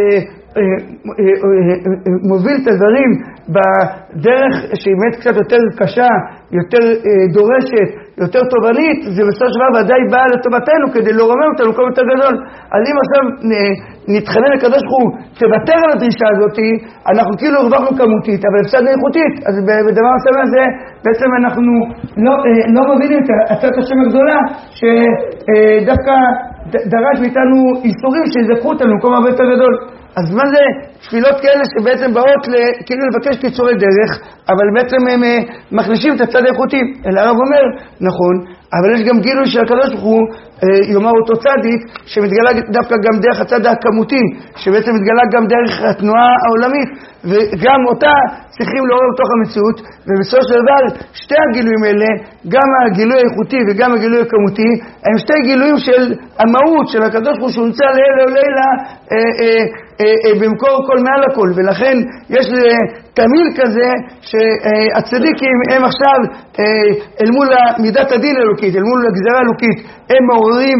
מוביל את הדברים בדרך שהיא באמת קצת יותר קשה, יותר דורשת, יותר תובנית, זה בסוף שבא ודאי באה לטובתנו כדי לרומם אותנו כל יותר גדול. אז אם עכשיו נתחנן לקדוש ברוך הוא תוותר על הדרישה הזאת, אנחנו כאילו הרווחנו כמותית אבל הפסדנו איכותית. אז בדבר הסמל הזה בעצם אנחנו לא מבינים את הצעת השם הגדולה שדווקא דרש מאיתנו איסורים שיזכו אותנו במקום הרבה יותר גדול. אז מה זה תפילות כאלה שבעצם באות כאילו לבקש קיצורי דרך, אבל בעצם הם מחלישים את הצד האיכותי. אלא הרב אומר, נכון, אבל יש גם גילוי של הקדוש ברוך הוא, יאמר אותו צדיק, שמתגלה דווקא גם דרך הצד הכמותי, שבעצם מתגלה גם דרך התנועה העולמית, וגם אותה צריכים לעורר בתוך המציאות, ובסופו של דבר שתי הגילויים האלה, גם הגילוי האיכותי וגם הגילוי הכמותי, הם שתי גילויים של המהות של הקדוש ברוך הוא שנמצא לילה ולילה במקור כל מעל הכל, ולכן יש תמיל כזה שהצדיקים הם עכשיו אל מול מידת הדין האלוקית, אל מול הגזרה האלוקית, הם מעוררים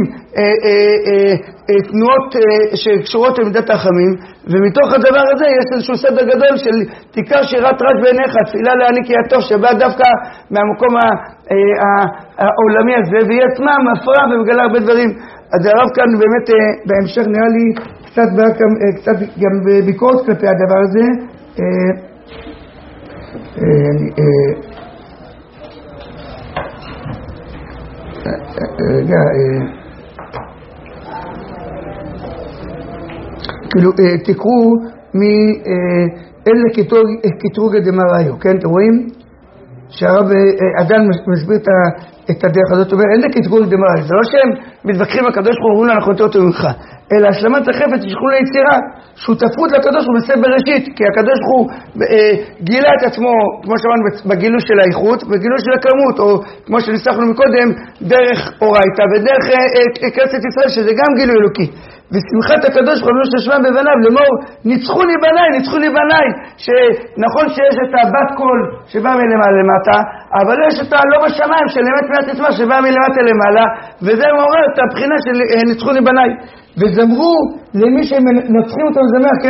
תנועות שקשורות למידת החמים, ומתוך הדבר הזה יש איזשהו סדר גדול של תיקר שירת רש בעיניך, תפילה להעניק יתוף, שבא דווקא מהמקום העולמי הזה, והיא עצמה מפרה ומגלה הרבה דברים. אז הרב כאן באמת בהמשך נראה לי קצת גם ביקורת כלפי הדבר הזה. רגע, כאילו תקראו מאלה קטרוגה דמראיו, כן, אתם רואים? שהרב עדיין מסביר את הדרך הזאת, אומר, אין קטרוגה דמראיו, זה לא שהם מתווכחים על הקדוש ברוך הוא, אנחנו יותר טוב ממך, אלא השלמת החפץ ששכחו ליצירה, שותפות לקדוש ברוך הוא בסדר בראשית, כי הקדוש ברוך הוא גילה את עצמו, כמו שאמרנו, בגילוי של האיכות, בגילוי של הכמות, או כמו שניסחנו מקודם, דרך אורייתא, ודרך כנסת ישראל, שזה גם גילוי אלוקי. ושמחת הקדוש ברוך הוא ששמע בבניו, לאמור, ניצחוני בניי, שנכון שיש את הבת קול שבא מלמעלה למטה, אבל יש את הלא בשמיים של אמת מעט עצמה שבא מלמטה למעלה, וזה מעורר את הבחינה של ניצחוני בניי. וזמרו למי שמנצחים אותו זמר, כן,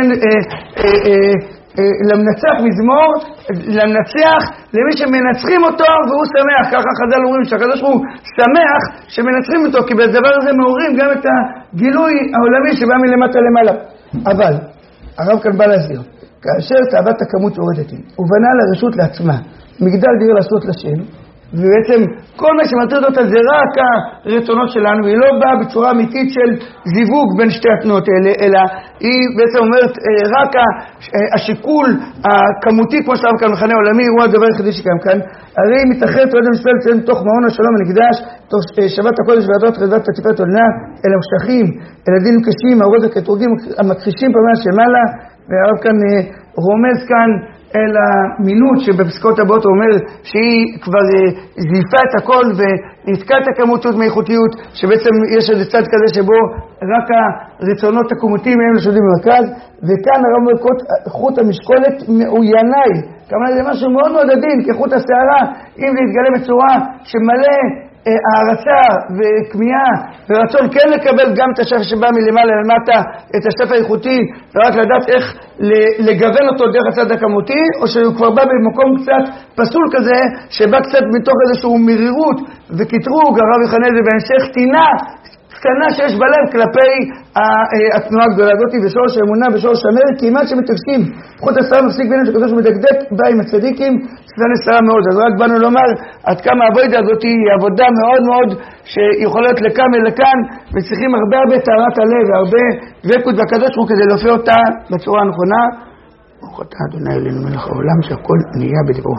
למנצח מזמור, למנצח למי שמנצחים אותו והוא שמח. ככה חז"ל אומרים שהקדוש ברוך הוא שמח שמנצחים אותו, כי בדבר הזה מעוררים גם את הגילוי העולמי שבא מלמטה למעלה. אבל הרב כאן בא להסביר, כאשר תאוות הכמות יורדת היא, הוא בנה לרשות לעצמה, מגדל דיר לעשות לשם, ובעצם כל מה שמטריד אותה זה רק הרצונות שלנו, והיא לא באה בצורה אמיתית של זיווג בין שתי התנועות האלה, אלא היא בעצם אומרת רק השיקול הכמותי, כמו שלב כאן מחנה עולמי, הוא הדבר היחידי שקיים כאן. הרי היא מתאחדת עוד עם ישראל לציין תוך מעון השלום הנקדש, תוך שבת הקודש ועדות חדבת התפארת עולנה, אל המשטחים, אל הדינים קשים, האורות הקטרוגים המכחישים פעמים שמעלה, והרב כאן רומז כאן אל המינות שבפסקאות הבאות הוא אומר שהיא כבר זיפה את הכל ונתקה את הכמותיות מאיכותיות, שבעצם יש איזה צד כזה שבו רק הרצונות הכמותיים הם לשודדים במרכז, וכאן הרב אומר חוט המשקולת מאויני, כמובן זה משהו מאוד מאוד עדין כחוט השערה, אם זה יתגלה בצורה שמלא הערצה וכמיהה ורצון כן לקבל גם את השפע שבא מלמעלה למטה, את השפע האיכותי, ורק לדעת איך לגוון אותו דרך הצד הכמותי, או שהוא כבר בא במקום קצת פסול כזה, שבא קצת מתוך איזשהו מרירות וקטרוג, הרב יכנה את זה בהמשך טינה קטנה שיש בלב כלפי התנועה הגדולה הזאת, ושורש האמונה ושורש המרד, כי מה שמתפסים חוט השערה מפסיק ביניהם שקדוש מדקדק בה עם הצדיקים, זה נסערה מאוד. אז רק באנו לומר עד כמה העבודה הזאת היא עבודה מאוד מאוד שיכולה להיות לכאן ולכאן, וצריכים הרבה טהרת הלב והרבה דבקות בקדוש ברוך הוא כדי להופיע אותה בצורה הנכונה. ברוך אתה אדוני אלוהינו מלך העולם שהכל נהיה בדברו.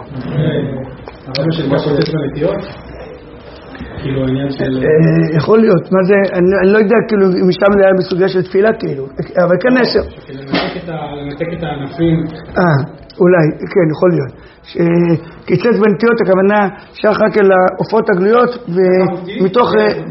הרב של מה שולט בנטיות? כאילו העניין של... יכול להיות, מה זה, אני לא יודע כאילו אם משם זה היה בסוגיה של תפילה כאילו, אבל כן נשאר. לנתק את הענפים. אולי, כן, יכול להיות. קיצץ בנטיות הכוונה שייך רק אל העופות הגלויות ומתוך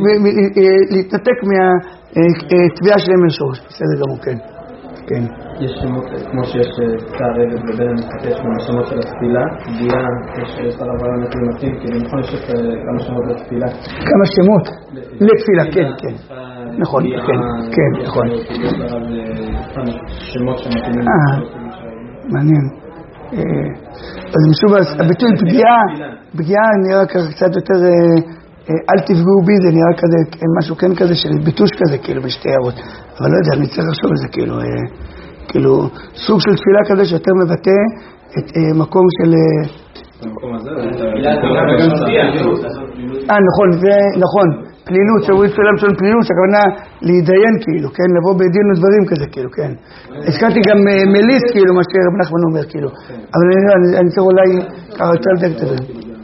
להתנתק מהתביעה שלהם לשורש. בסדר גמור, כן. כן. יש שמות, כמו שיש צער רבד ובין המתחתש מהשמות של התפילה, ביאה, יש שר הבעיה מתאים, כאילו נכון יש כמה שמות לתפילה. כמה שמות? לתפילה, כן, כן. נכון, כן, נכון. שמות שמתאימים. מעניין. אז משוב, הביטוי פגיעה נראה קצת יותר, אל תפגעו בי, זה נראה כזה, משהו כן כזה של ביטוש כזה, כאילו בשתי הערות. אבל לא יודע, אני צריך לחשוב על זה, כאילו, סוג של תפילה כזה שיותר מבטא את מקום של... במקום הזה? נכון, זה נכון, פלילות, שאומרים תפילה משון פלילות, הכוונה להידיין כאילו, כן, לבוא בדין ודברים כזה, כאילו, כן. הזכרתי גם מליס, כאילו, מה שרב נחמן אומר, כאילו. אבל אני צריך אולי ככה יותר לדעת את זה.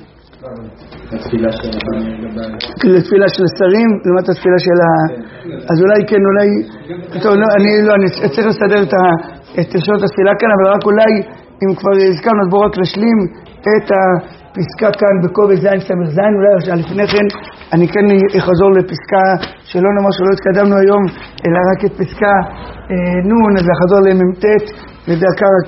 כאילו תפילה של השרים, לעומת התפילה של אז אולי כן, אולי... טוב, אני צריך לסדר את שעות התפילה כאן, אבל רק אולי, אם כבר הזכרנו, אז בואו רק להשלים את הפסקה כאן בקובץ זין סמך זין, אולי לפני כן אני כן אחזור לפסקה שלא נאמר שלא התקדמנו היום, אלא רק את פסקה נון, אז אחזור לממתת, ודרכה רק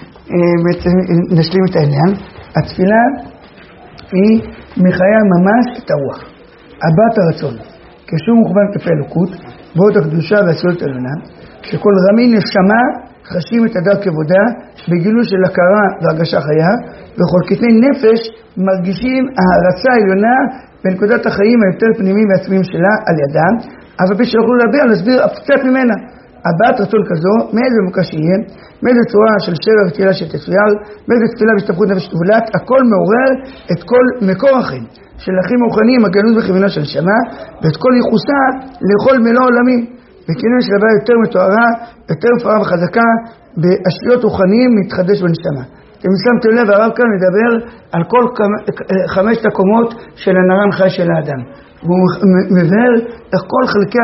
נשלים את העניין. התפילה היא מחיה ממש את הרוח, הבאת הרצון, כשהוא מוכוון כלפי אלוקות, בעוד הקדושה והצילות העליונה, שכל רמי נשמה חשים את הדת כבודה, בגילוי של הכרה והרגשה חיה, וכל קטני נפש מרגישים הערצה העליונה בנקודת החיים היותר פנימיים ועצמיים שלה על ידם, אבל פי שיוכלו לדבר, להסביר קצת ממנה. הבאת רצון כזו, מאיזה מוקה שיהיה, מאיזה צורה של שבע ותפילה שתצויר, מאיזה תפילה והשתפכות נפש תבולת, הכל מעורר את כל מקור החיים, של החיים הרוחניים, הגלות וכיוונו של נשמה, ואת כל ייחוסה לכל מלוא העולמים, וכינוי של הבאה יותר מתוארה, יותר מפוארה וחזקה, באשליות רוחניים מתחדש בנשמה. אתם שמתם לב, הרב כאן מדבר על כל 5 הקומות של הנרן חי של האדם. והוא מבאר איך כל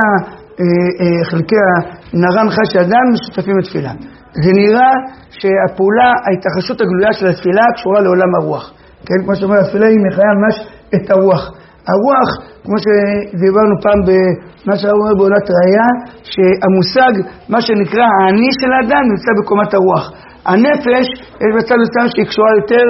חלקי הנרן חי של האדם משותפים לתפילה. זה נראה שהפעולה, ההתרחשות הגלויה של התפילה קשורה לעולם הרוח. כן, כמו שאומר, התפילה היא מחיה ממש את הרוח. הרוח, כמו שדיברנו פעם במה שאומר בעולת ראייה, שהמושג, מה שנקרא האני של האדם, נמצא בקומת הרוח. הנפש, יש בצד מסוים שהיא קשורה יותר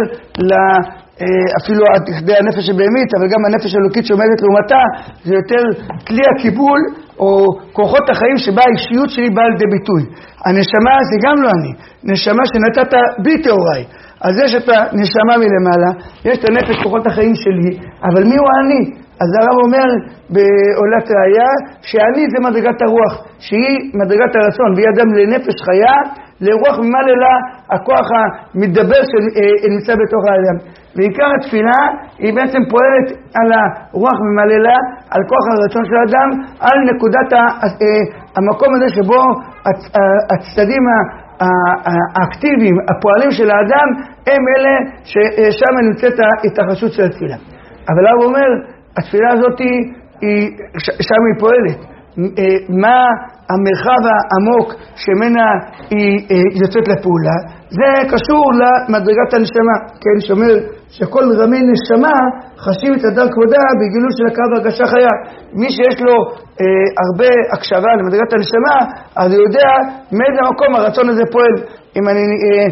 אפילו עד כדי הנפש הבהמית, אבל גם הנפש האלוקית שעומדת לעומתה, זה יותר כלי הקיבול או כוחות החיים שבה האישיות שלי באה לידי ביטוי. הנשמה זה גם לא אני, נשמה שנתת בי תאוריי. אז יש את הנשמה מלמעלה, יש את הנפש כוחות החיים שלי, אבל מי הוא אני? אז הרב אומר בעולת ראייה, שאני זה מדרגת הרוח, שהיא מדרגת הרצון, והיא אדם לנפש חיה, לרוח ממעלה, הכוח המתדבר שנמצא בתוך האדם. ועיקר התפילה היא בעצם פועלת על הרוח ממעלה, על כוח הרצון של האדם, על נקודת המקום הזה שבו הצדדים האקטיביים, הפועלים של האדם, הם אלה ששם נמצאת ההתרחשות של התפילה. אבל הוא אומר, התפילה הזאת שם היא פועלת. מה המרחב העמוק שמנה היא יוצאת לפעולה? זה קשור למדרגת הנשמה, כן, שאומר שכל רמי נשמה חשים את הדר כבודה בגילוי של הקרב הרגשה חיה. מי שיש לו הרבה הקשבה למדרגת הנשמה, אז הוא יודע מאיזה מקום הרצון הזה פועל. אם אני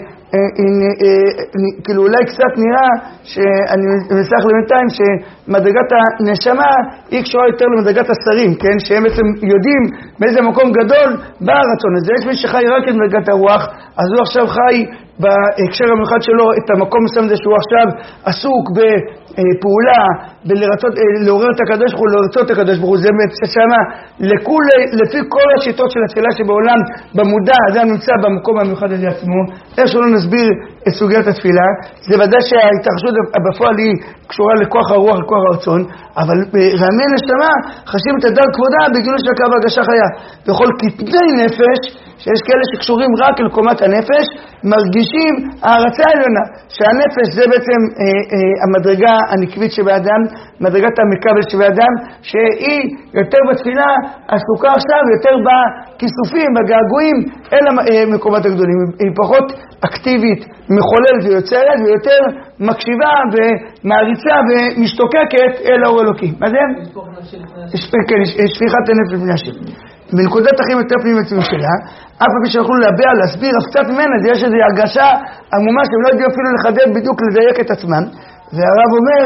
כאילו אולי קצת נראה שאני מסך לבינתיים שמדרגת הנשמה היא קשורה יותר למדרגת השרים, כן? שהם בעצם יודעים באיזה מקום גדול בא הרצון הזה. יש מי שחי רק את מדרגת הרוח, אז הוא עכשיו חי בהקשר המיוחד שלו את המקום מסוים הזה שהוא עכשיו עסוק בפעולה, לעורר את הקדוש ברוך הוא, לרצות את הקדוש ברוך הוא. זה שמה לפי כל השיטות של התפילה שבעולם במודע, זה נמצא במקום המיוחד הזה עצמו. איך שלא נסביר את סוגיית התפילה, זה ודאי שההתרחשות בפועל היא קשורה לכוח הרוח, לכוח הרצון, אבל רמי נשמה חשים את הדר כבודה בגילוי של הקרב הרגשה חיה. בכל כתבי נפש, שיש כאלה שקשורים רק אל קומת הנפש, מרגישים הערצה העליונה, שהנפש זה בעצם המדרגה הנקבית שבאדם, מדרגת המקבל שבאדם, שהיא יותר בתפילה עסוקה עכשיו, יותר בכיסופים, בגעגועים, אל המקומות הגדולים. היא פחות אקטיבית, מחוללת ויוצרת, ויותר מקשיבה ומעריצה ומשתוקקת אל האור אלוקי. מה זה? שפיכת הנפש לפני השם. בנקודת החיים יותר פנימית שלה, אף פעם שיכולו להביע, להסביר אף קצת ממנה, יש איזו הרגשה עמומה שהם לא יודעים אפילו לחדד בדיוק לדייק את עצמם. והרב אומר,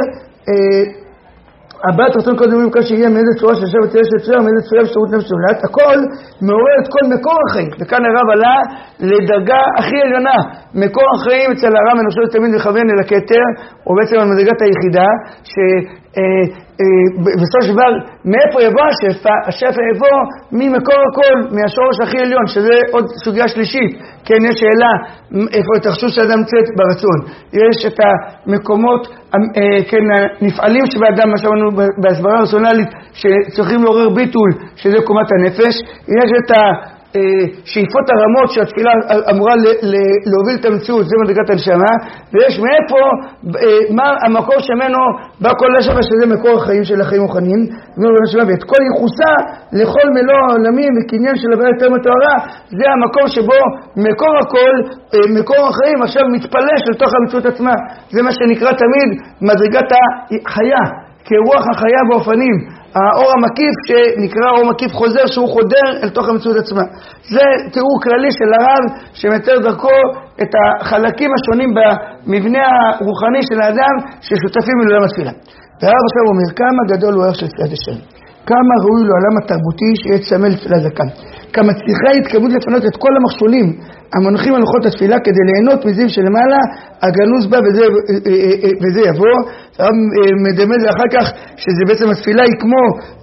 הבא תרצון קודם אומרים כאן שיהיה מאיזה צורה של שבט יש לצורה, מאיזה צורה בשתרות נפש תולעת, הכל מעורר את כל מקור החיים. וכאן הרב עלה לדרגה הכי עליונה. מקור החיים אצל הרב מנושא תמיד מכוון אל הכתר, או בעצם המדרגת היחידה, בסופו של דבר, מאיפה יבוא השפע? השפע יבוא ממקור הכל, מהשורש הכי עליון, שזה עוד סוגיה שלישית. כן, יש שאלה איפה התרחשות שאדם נמצאת ברצון. יש את המקומות, כן, הנפעלים שבאדם, מה שאמרנו בהסברה רציונלית, שצריכים לעורר ביטול, שזה קומת הנפש. יש את שאיפות הרמות שהתפילה אמורה להוביל את המציאות, זה מדרגת הנשמה, ויש מאיפה, מה המקור שמנו בא כל השפע, שזה מקור החיים של החיים מוכנים, ואת כל ייחוסה לכל מלוא העולמים וקניין של הבאה יותר מתוארה, זה המקור שבו מקור הכל, מקור החיים עכשיו מתפלש לתוך המציאות עצמה. זה מה שנקרא תמיד מדרגת החיה, כרוח החיה באופנים, האור המקיף שנקרא אור מקיף חוזר, שהוא חודר אל תוך המציאות עצמה. זה תיאור כללי של הרב שמתאר דרכו את החלקים השונים במבנה הרוחני של האדם ששותפים לעולם התפילה. והרב עכשיו אומר, כמה גדול הוא הערך של תפילת השם, כמה ראוי לו העולם התרבותי שיהיה צמא לתפילה זקן, כמה צריכה התכוון לפנות את כל המכשולים המונחים על לוחות התפילה כדי ליהנות מזיו שלמעלה הגנוז בה וזה יבוא. הרב מדמה זה אחר כך שזה בעצם התפילה היא כמו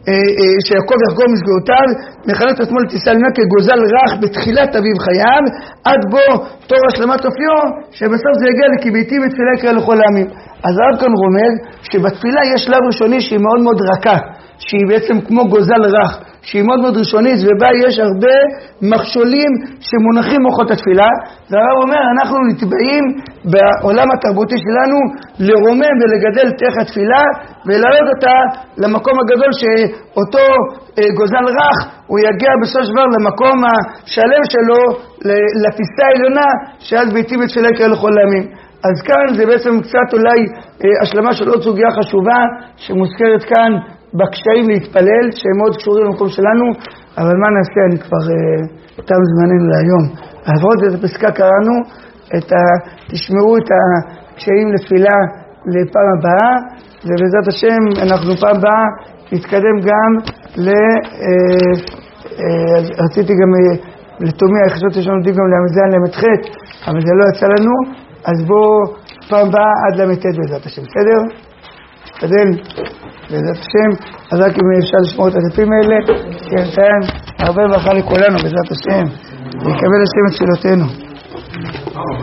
שיעקב יחגור מסגרותיו, מכנה את עצמו לטיסה עליונה כגוזל רך בתחילת אביב חייו, עד בו תור השלמת אופיו, שבסוף זה יגיע לכי ביתי בתפילה יקרא לכל העמים. אז הרב כאן רומז שבתפילה יש שלב ראשוני שהיא מאוד מאוד רכה, שהיא בעצם כמו גוזל רך, שהיא מאוד מאוד ראשונית, ובה יש הרבה מכשולים שמונחים מוחות התפילה. והרב אומר, אנחנו נתבעים בעולם התרבותי שלנו לרומם ולגדל תך התפילה ולהעלות אותה למקום הגדול, שאותו גוזל רך הוא יגיע בסוף דבר למקום השלם שלו, לטיסה העליונה, שאז ביתי בתפילה יקרא לכל העמים. אז כאן זה בעצם קצת אולי השלמה של עוד סוגיה חשובה שמוזכרת כאן בקשיים להתפלל, שהם מאוד קשורים למקום שלנו, אבל מה נעשה, אני כבר תם זמננו להיום. עבוד את הפסקה קראנו, תשמעו את הקשיים לתפילה לפעם הבאה, ובעזרת השם אנחנו פעם הבאה נתקדם גם רציתי גם לתומי, חשבתי שיש לנו גם לעמזן למתח, אבל זה לא יצא לנו, אז בואו פעם הבאה עד למתח בעזרת השם, בסדר? תדל, בעזרת השם, אז רק אם אפשר לשמור את הדפים האלה, שיהיה להם הרבה ברכה לכולנו בעזרת השם, ויקבל השם את תפילותינו.